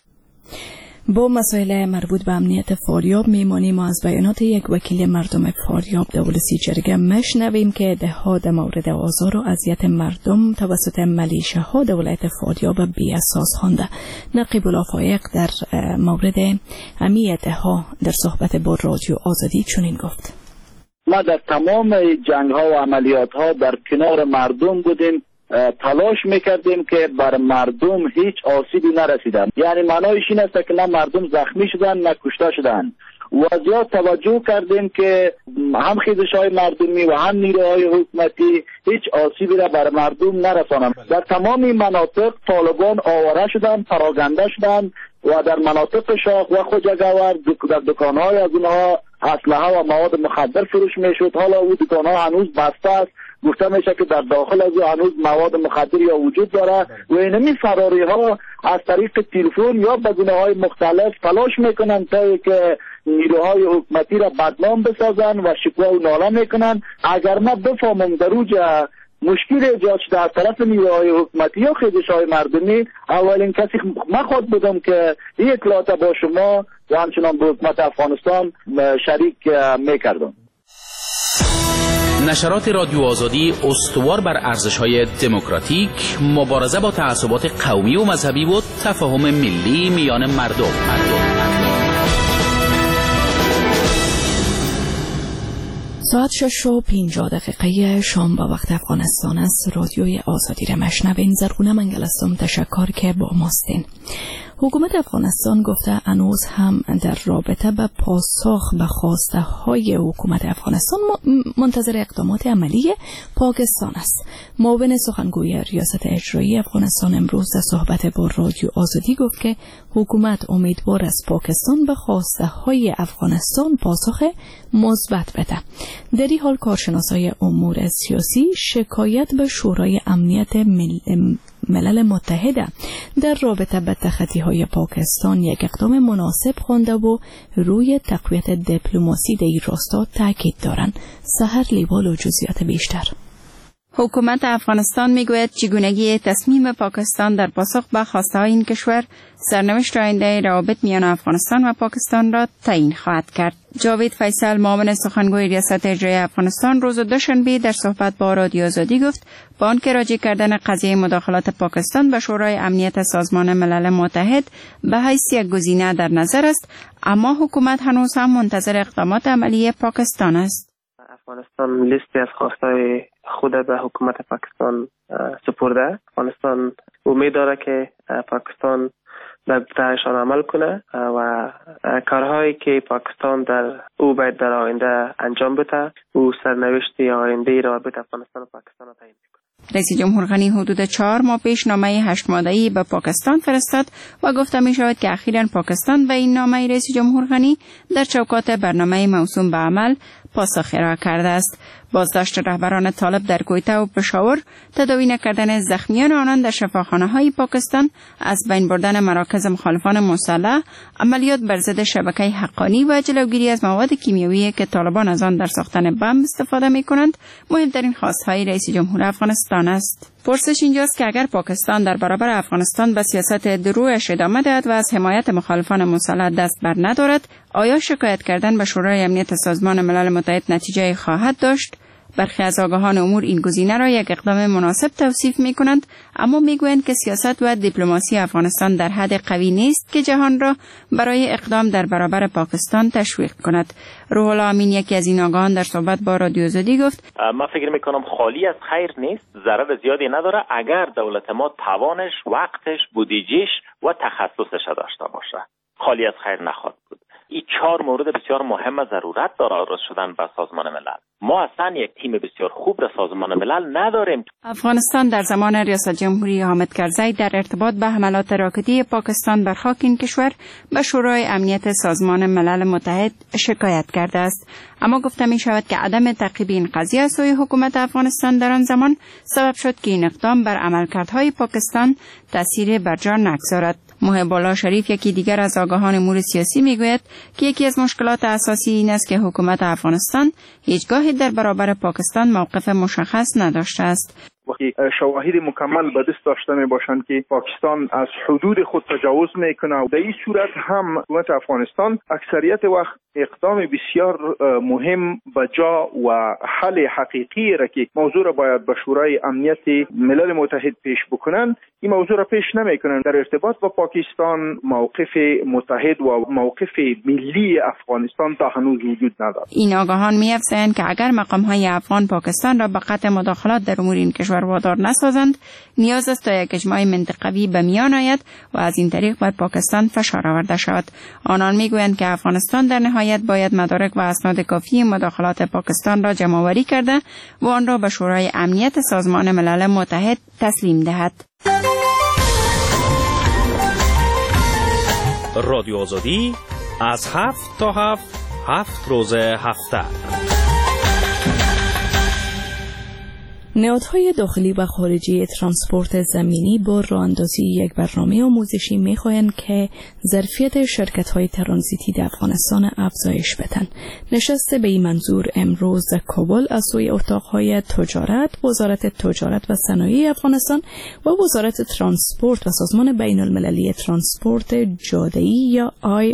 با مسائل مربوط به امنیت فاریاب میمانیم. ما از بیانات یک وکیل مردم فاریاب در ولسی جرگه مشنویم که دهها در مورد آزار و اذیت مردم توسط ملیشه‌ها در ولایت فاریاب بی اساس خوانده. نقیب الافایق در مورد امی دهها در صحبت با رادیو آزادی چنین گفت: ما در تمام جنگ ها و عملیات ها در کنار مردم بودیم، تلاش میکردیم که بر مردم هیچ آسیبی نرسیدن. یعنی معنایش این است که نه مردم زخمی شدن نه کشته شدن. و زیاد توجه کردیم که هم خیزش‌های مردمی و هم نیروهای حکومتی هیچ آسیبی را بر مردم نرسانند. در تمام مناطق طالبان آواره شدند، پراگنده شدند و در مناطق شاخ و خوجگاور در دکان‌های از اونها اسلحه و مواد مخدر فروش میشد. حالا او دکان‌ها هنوز بسته است. گفته میشه که در داخل از هنوز مواد مخدر یا وجود داره و اینمی فراری ها از طریق تلفن یا به گونه‌های مختلف تلاش میکنن تا که نیروهای حکومتی را بدنام بسازن و شکوه و ناله میکنن. اگر ما بفهمم در اوجه مشکل ایجاد شده از طرف نیروهای حکومتی یا خیزش‌های مردمی، اولین کسی من خود بودم که این اطلاعات با شما و همچنان به حکومت افغانستان شریک میکردم. نشرات رادیو آزادی استوار بر ارزش‌های دموکراتیک، مبارزه با تعصبات قومی و مذهبی و تفاهم ملی میان مردم. ساعت 6:50 شام با وقت افغانستان است. رادیوی آزادی را مشنوین. زرگونه منگل هستم. تشکر که با ماستین. حکومت افغانستان گفته هنوز هم در رابطه به پاسخ به خواسته های حکومت افغانستان منتظر اقدامات عملی پاکستان است. معاون سخنگوی ریاست اجرایی افغانستان امروز در صحبت با رادیو آزادی گفت که حکومت امیدوار است پاکستان به خواسته های افغانستان پاسخ مثبت بده. در این حال کارشناسای امور سیاسی شکایت به شورای امنیت ملل متحد در رابطه با تخطی‌های پاکستان یک اقدام مناسب خوانده و روی تقویت دیپلماسی در این راستا تاکید دارند. سحر لیوال و جزئیات بیشتر. حکومت افغانستان میگوید چگونگی تصمیم پاکستان در پاسخ به خواسته‌های این کشور سرنوشت آینده روابط میان افغانستان و پاکستان را تعیین خواهد کرد. جاوید فیصل معاون سخنگوی ریاست اجرایی افغانستان روز دوشنبه در صحبت با رادیو آزادی گفت با آنکه راجع کردن قضیه مداخلات پاکستان به شورای امنیت سازمان ملل متحد به حیث یک گزینه در نظر است، اما حکومت هنوز هم منتظر اقدامات عملی پاکستان است. افغانستان لیستی از خواستهای خود به حکومت پاکستان سپرده. افغانستان امید داره که پاکستان در طرحشان عمل کنه و کارهایی که پاکستان باید در آینده انجام بده و سرنوشت آینده روابط افغانستان و پاکستان را تعیین میکنه. رئیس جمهور غنی حدود 4 ماه پیش نامه 8 ماده‌ای به پاکستان فرستاد و گفته می شود که اخیراً پاکستان به این نامه رئیس جمهور غنی در چوکات برنامه موسوم به عمل پاسخ ارائه کرده است. بازداشت رهبران طالب در کویته و پشاور، تداوی نکردن زخمیان آنان در شفاخانه‌های پاکستان، از بین بردن مراکز مخالفان مسلح، عملیات بر ضد شبکه حقانی و جلوگیری از مواد کیمیایی که طالبان از آن در ساختن بمب استفاده می‌کنند، مهمترین خواست‌های رئیس جمهور افغانستان است. پرسش اینجاست که اگر پاکستان در برابر افغانستان به سیاست درویش ادامه دهد و از حمایت مخالفان مسلح دست بر ندارد، آیا شکایت کردن به شورای امنیت سازمان ملل متحد نتیجه خواهد داشت؟ برخی از آگاهان امور این گزینه را یک اقدام مناسب توصیف می کنند، اما می گویند که سیاست و دیپلماسی افغانستان در حد قوی نیست که جهان را برای اقدام در برابر پاکستان تشویق کند. روح الله امین، یکی از این آگاهان، در صحبت با رادیو آزادی گفت من فکر می کنم خالی از خیر نیست، ضرر زیادی نداره اگر دولت ما توانش، وقتش، بودجهش و تخصصش داشته باشه. خالی از خیر نخواهد بود. این 4 مورد بسیار مهم ضرورت داره عرض شدن به سازمان ملل. ما اصلا یک تیم بسیار خوب در سازمان ملل نداریم. افغانستان در زمان ریاست جمهوری حامد کرزی در ارتباط به حملات راکتی پاکستان بر خاک این کشور به شورای امنیت سازمان ملل متحد شکایت کرده است، اما گفته می شود که عدم تعقیب این قضیه از سوی حکومت افغانستان در آن زمان سبب شد که این اقدام بر عملکردهای پاکستان تأثیر بر جا نگذارد. محب الله شریف، یکی دیگر از آگاهان امور سیاسی، میگوید که یکی از مشکلات اساسی این است که حکومت افغانستان هیچگاه در برابر پاکستان موقف مشخص نداشته است. وقتی شواهد مکمل به دست داشته می باشند که پاکستان از حدود خود تجاوز میکنه و در این صورت هم حکومت افغانستان اکثریت وقت اقدام بسیار مهم به جا و حل حقیقی را که موضوع را باید به شورای امنیت ملل متحد پیش بکنند، این موضوع را پیش نمیکنند. در ارتباط با پاکستان موقف متحد و موقف ملی افغانستان تا هنوز وجود ندارد. این آگاهان می‌افزایند که اگر مقام‌های افغان پاکستان را به قطع مداخلات در امور این کشور وادار نسازند، نیاز است تا یک اجماع منطقوی به میان آید و از این طریق بر پاکستان فشار آورده شود. آنان میگویند که افغانستان در نهایت باید مدارک و اسناد کافی مداخلات پاکستان را جمع‌آوری کرده و آن را به شورای امنیت سازمان ملل متحد تسلیم دهد. رادیو آزادی از 7 تا 7 روز هفته. نهادهای داخلی و خارجی ترانسپورت زمینی با راه‌اندازی یک برنامه آموزشی می‌خواهند که ظرفیت شرکت‌های ترانزیتی در افغانستان افزایش بدن. نشست به این منظور امروز در کابل از سوی اتاق‌های تجارت، وزارت تجارت و صنایع افغانستان و وزارت ترانسپورت و سازمان بین‌المللی ترانسپورت جاده‌ای یا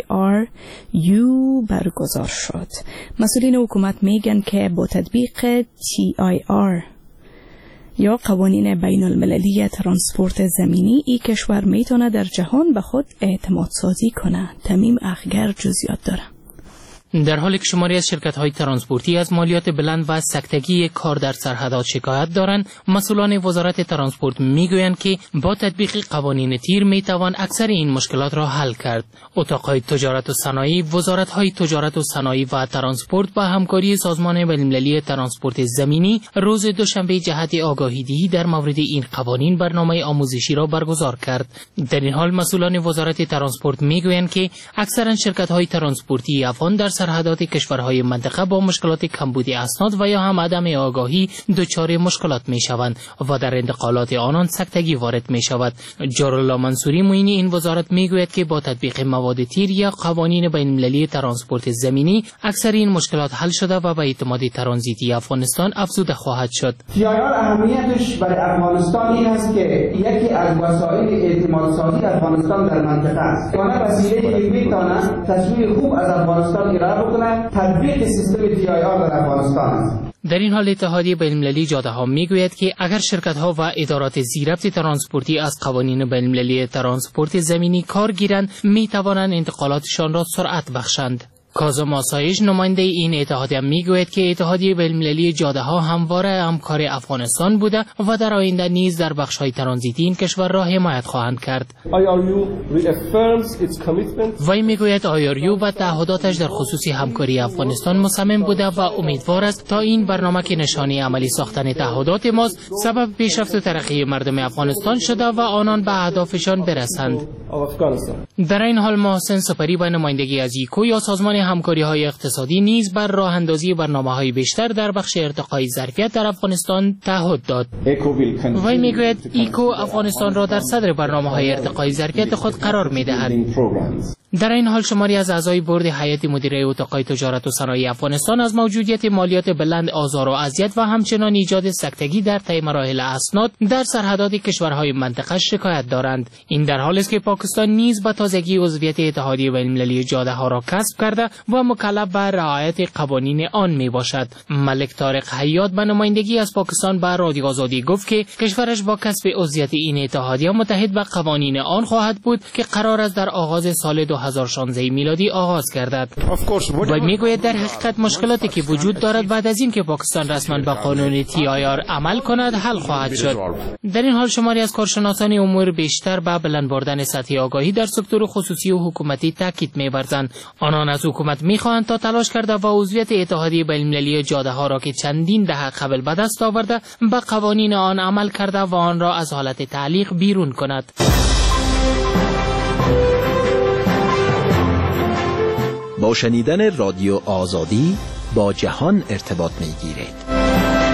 IRU برگزار شد. مسئولین حکومت میگن که با تطبیق TIR یا قوانین بین المللی ترانسپورت زمینی این کشور میتونه در جهان به خود اعتماد سازی کنه. تمیم اخگر جزئیات داره. در حالی که شماری از شرکت‌های ترانسپورتی از مالیات بلند و سکتگی کار در سرحدات شکایت دارند، مسئولان وزارت ترانسپورت میگویند که با تطبیق قوانین تیر میتوان اکثر این مشکلات را حل کرد. اتاق‌های تجارت و صنایع، وزارت‌های تجارت و صنایع و ترانسپورت با همکاری سازمان بین‌المللی ترانسپورت زمینی روز دوشنبه جهت آگاهی‌دهی در مورد این قوانین برنامه آموزشی را برگزار کرد. در این حال مسئولان وزارت ترانسپورت میگویند که اکثر شرکت‌های ترانسپورتی افغان در سرحدات کشورهای منطقه با مشکلات کمبود اسناد و یا هم عدم آگاهی دچار مشکلات می‌شوند و در انتقالات آنان سکتگی وارد می‌شود. جارالله منصوری معین این وزارت میگوید که با تطبیق مواد تیر یا قوانین بین‌المللی ترانسپورت زمینی اکثر این مشکلات حل شده و به اعتماد ترانزیتی افغانستان افزوده خواهد شد. TIR اهمیتش برای افغانستان این است که یکی از وسایل اعتمادسازی افغانستان در منطقه است. آن وسیله‌ای که می‌تواند تصویر خوب از افغانستان ارائه بکنه تطبیق سیستم TIR در افغانستان است. در این حال اتحادیه بین‌المللی جاده‌ها میگوید که اگر شرکت‌ها و ادارات ذی‌ربط ترانسپورتی از قوانین بین‌المللی ترانسپورت زمینی کار گیرند می‌توانند انتقالاتشان را سرعت بخشند. کاظم آسایش نماینده این اتحادیه میگوید که اتحادیه بین‌المللی جاده‌ها همواره همکار افغانستان بوده و در آینده نیز در بخش‌های ترانزیتی این کشور را حمایت خواهند کرد. وی میگوید IRU و تعهداتش در خصوص همکاری افغانستان مصمم بوده و امیدوار است تا این برنامه که نشانی عملی ساختن تعهدات ماست سبب پیشرفت و ترقی مردم افغانستان شده و آنان به اهدافشان برسند. در این حال محسن سپری به نمایندگی از ایکو یا سازمان همکاری‌های اقتصادی نیز بر راه اندازی برنامه‌های بیشتر در بخش ارتقای ظرفیت در افغانستان تعهد داد. وی میگوید ایکو افغانستان را در صدر برنامه‌های ارتقای ظرفیت خود قرار می‌دهد. در این حال شماری از اعضای بورد هیئت مدیره اتاق‌های تجارت و صنایع افغانستان از موجودیت مالیات بلند، آزار و اذیت و همچنان ایجاد سکتگی در طی مراحل اسناد در سرحدات کشورهای منطقه شکایت دارند. این در حالی است که پاکستان نیز به تازگی عضویت اتحادیه بین‌المللی جاده‌ها را کسب کرده و مکلف به رعایت قوانین آن میباشد. ملک طارق حیات به نمایندگی از پاکستان به رادیو آزادی گفت که کشورش با کسب عضویت این اتحادیه متحد به قوانین آن خواهد بود که قرار است در آغاز سال 2016 میلادی آغاز گردد. و میگوید در حقیقت مشکلاتی که وجود دارد بعد از این که پاکستان رسما به قانون TIR عمل کند حل خواهد شد. در این حال شماری از کارشناسان امور بیشتر به بلند بردن سطح آگاهی در سکتور خصوصی و حکومتی تاکید می‌ورزند. آنان از حکومت می‌خواهند تا تلاش کرده و عضویت اتحادیه بین‌المللی جاده‌ها را که چندین دهه قبل به دست آورده به قوانین آن عمل کرده و آن را از حالت تعلیق بیرون کند. با شنیدن رادیو آزادی با جهان ارتباط می‌گیرید.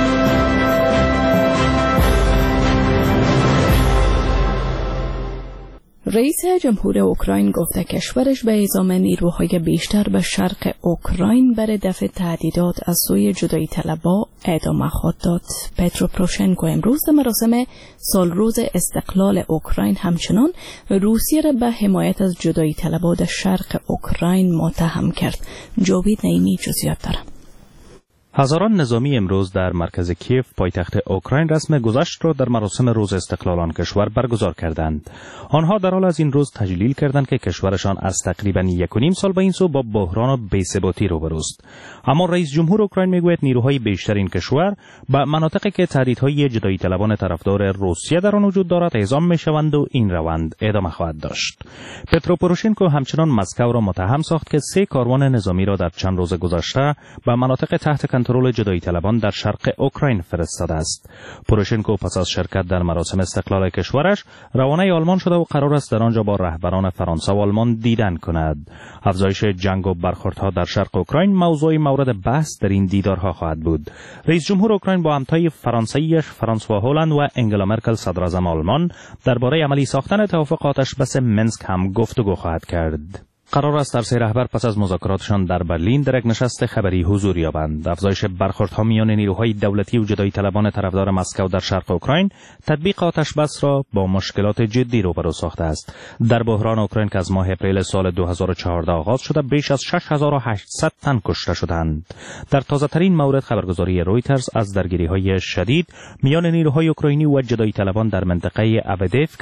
رئیس جمهور اوکراین گفته کشورش به اعزام نیروهای بیشتر به شرق اوکراین برای دفع تهدیدات از سوی جدایی طلبها ادامه خواهد داد. پترو پروشنکو امروز در مراسم سالروز استقلال اوکراین همچنان روسیه را به حمایت از جدایی طلبها در شرق اوکراین متهم کرد. جاوید نعیمی جزئیات دارد. هزاران نظامی امروز در مرکز کیف پایتخت اوکراین رسم گذشت را در مراسم روز استقلال آن کشور برگزار کردند. آنها در حال از این روز تجلیل کردند که کشورشان از تقریباً 1.5 سال به این سو با بحران و بی‌ثباتی روبروست. اما رئیس جمهور اوکراین میگوید نیروهای بیشتر این کشور به مناطقی که تهدیدهای جدایی طلبان طرفدار روسیه در آن وجود دارد اعزام میشوند و این روند ادامه خواهد داشت. پترو پوروشنکو همچنان مسکو را متهم ساخت که 3 کاروان نظامی را در چند روز گذشته به مناطق تحت کنترل جدایی طلبان در شرق اوکراین فرستاده است. پوروشنکو پس از شرکت در مراسم استقلال کشورش روانه آلمان شده و قرار است در آنجا با رهبران فرانسه و آلمان دیدن کند. افزایش جنگ و برخوردها در شرق اوکراین موضوع مورد بحث در این دیدارها خواهد بود. رئیس جمهور اوکراین با همتای فرانسویش فرانسوا هولند و انگلا مرکل صدر اعظم آلمان درباره عملی ساختن توافق آتش بس منسک هم گفتگو خواهد کرد. قرار است هر 3 رهبر پس از مذاکراتشان در برلین در یک نشست خبری حضور یابند. افزایش برخوردها میان نیروهای دولتی و جدایی طلبان طرفدار مسکو در شرق اوکراین تطبیق آتش بس را با مشکلات جدی روبرو ساخته است. در بحران اوکراین که از ماه اپریل سال 2014 آغاز شده بیش از 6800 تن کشته شدند. در تازه‌ترین مورد خبرگزاری رویترز از درگیری‌های شدید میان نیروهای اوکراینی و جدایی طلبان در منطقه اوادیفکا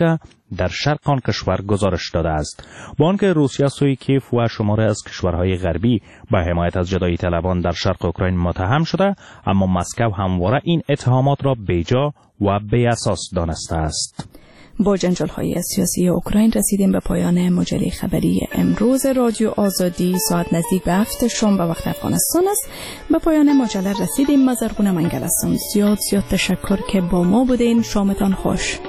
در شرق آن کشور گزارش داده است. با آنکه روسیه سوی کیف و شماره از کشورهای غربی به حمایت از جدایی طلبان در شرق اوکراین متهم شده، اما مسکو همواره این اتهامات را بیجا و بی اساس دانسته است. با جنجال‌های سیاسی اوکراین رسیدیم به پایان مجله خبری امروز رادیو آزادی. ساعت نزدیک به 7 شام به وقت افغانستان است. به پایان مجله رسیدیم. مزرگونه منگل هستم. زیاد تشکر که با ما بودین. شامتان خوش.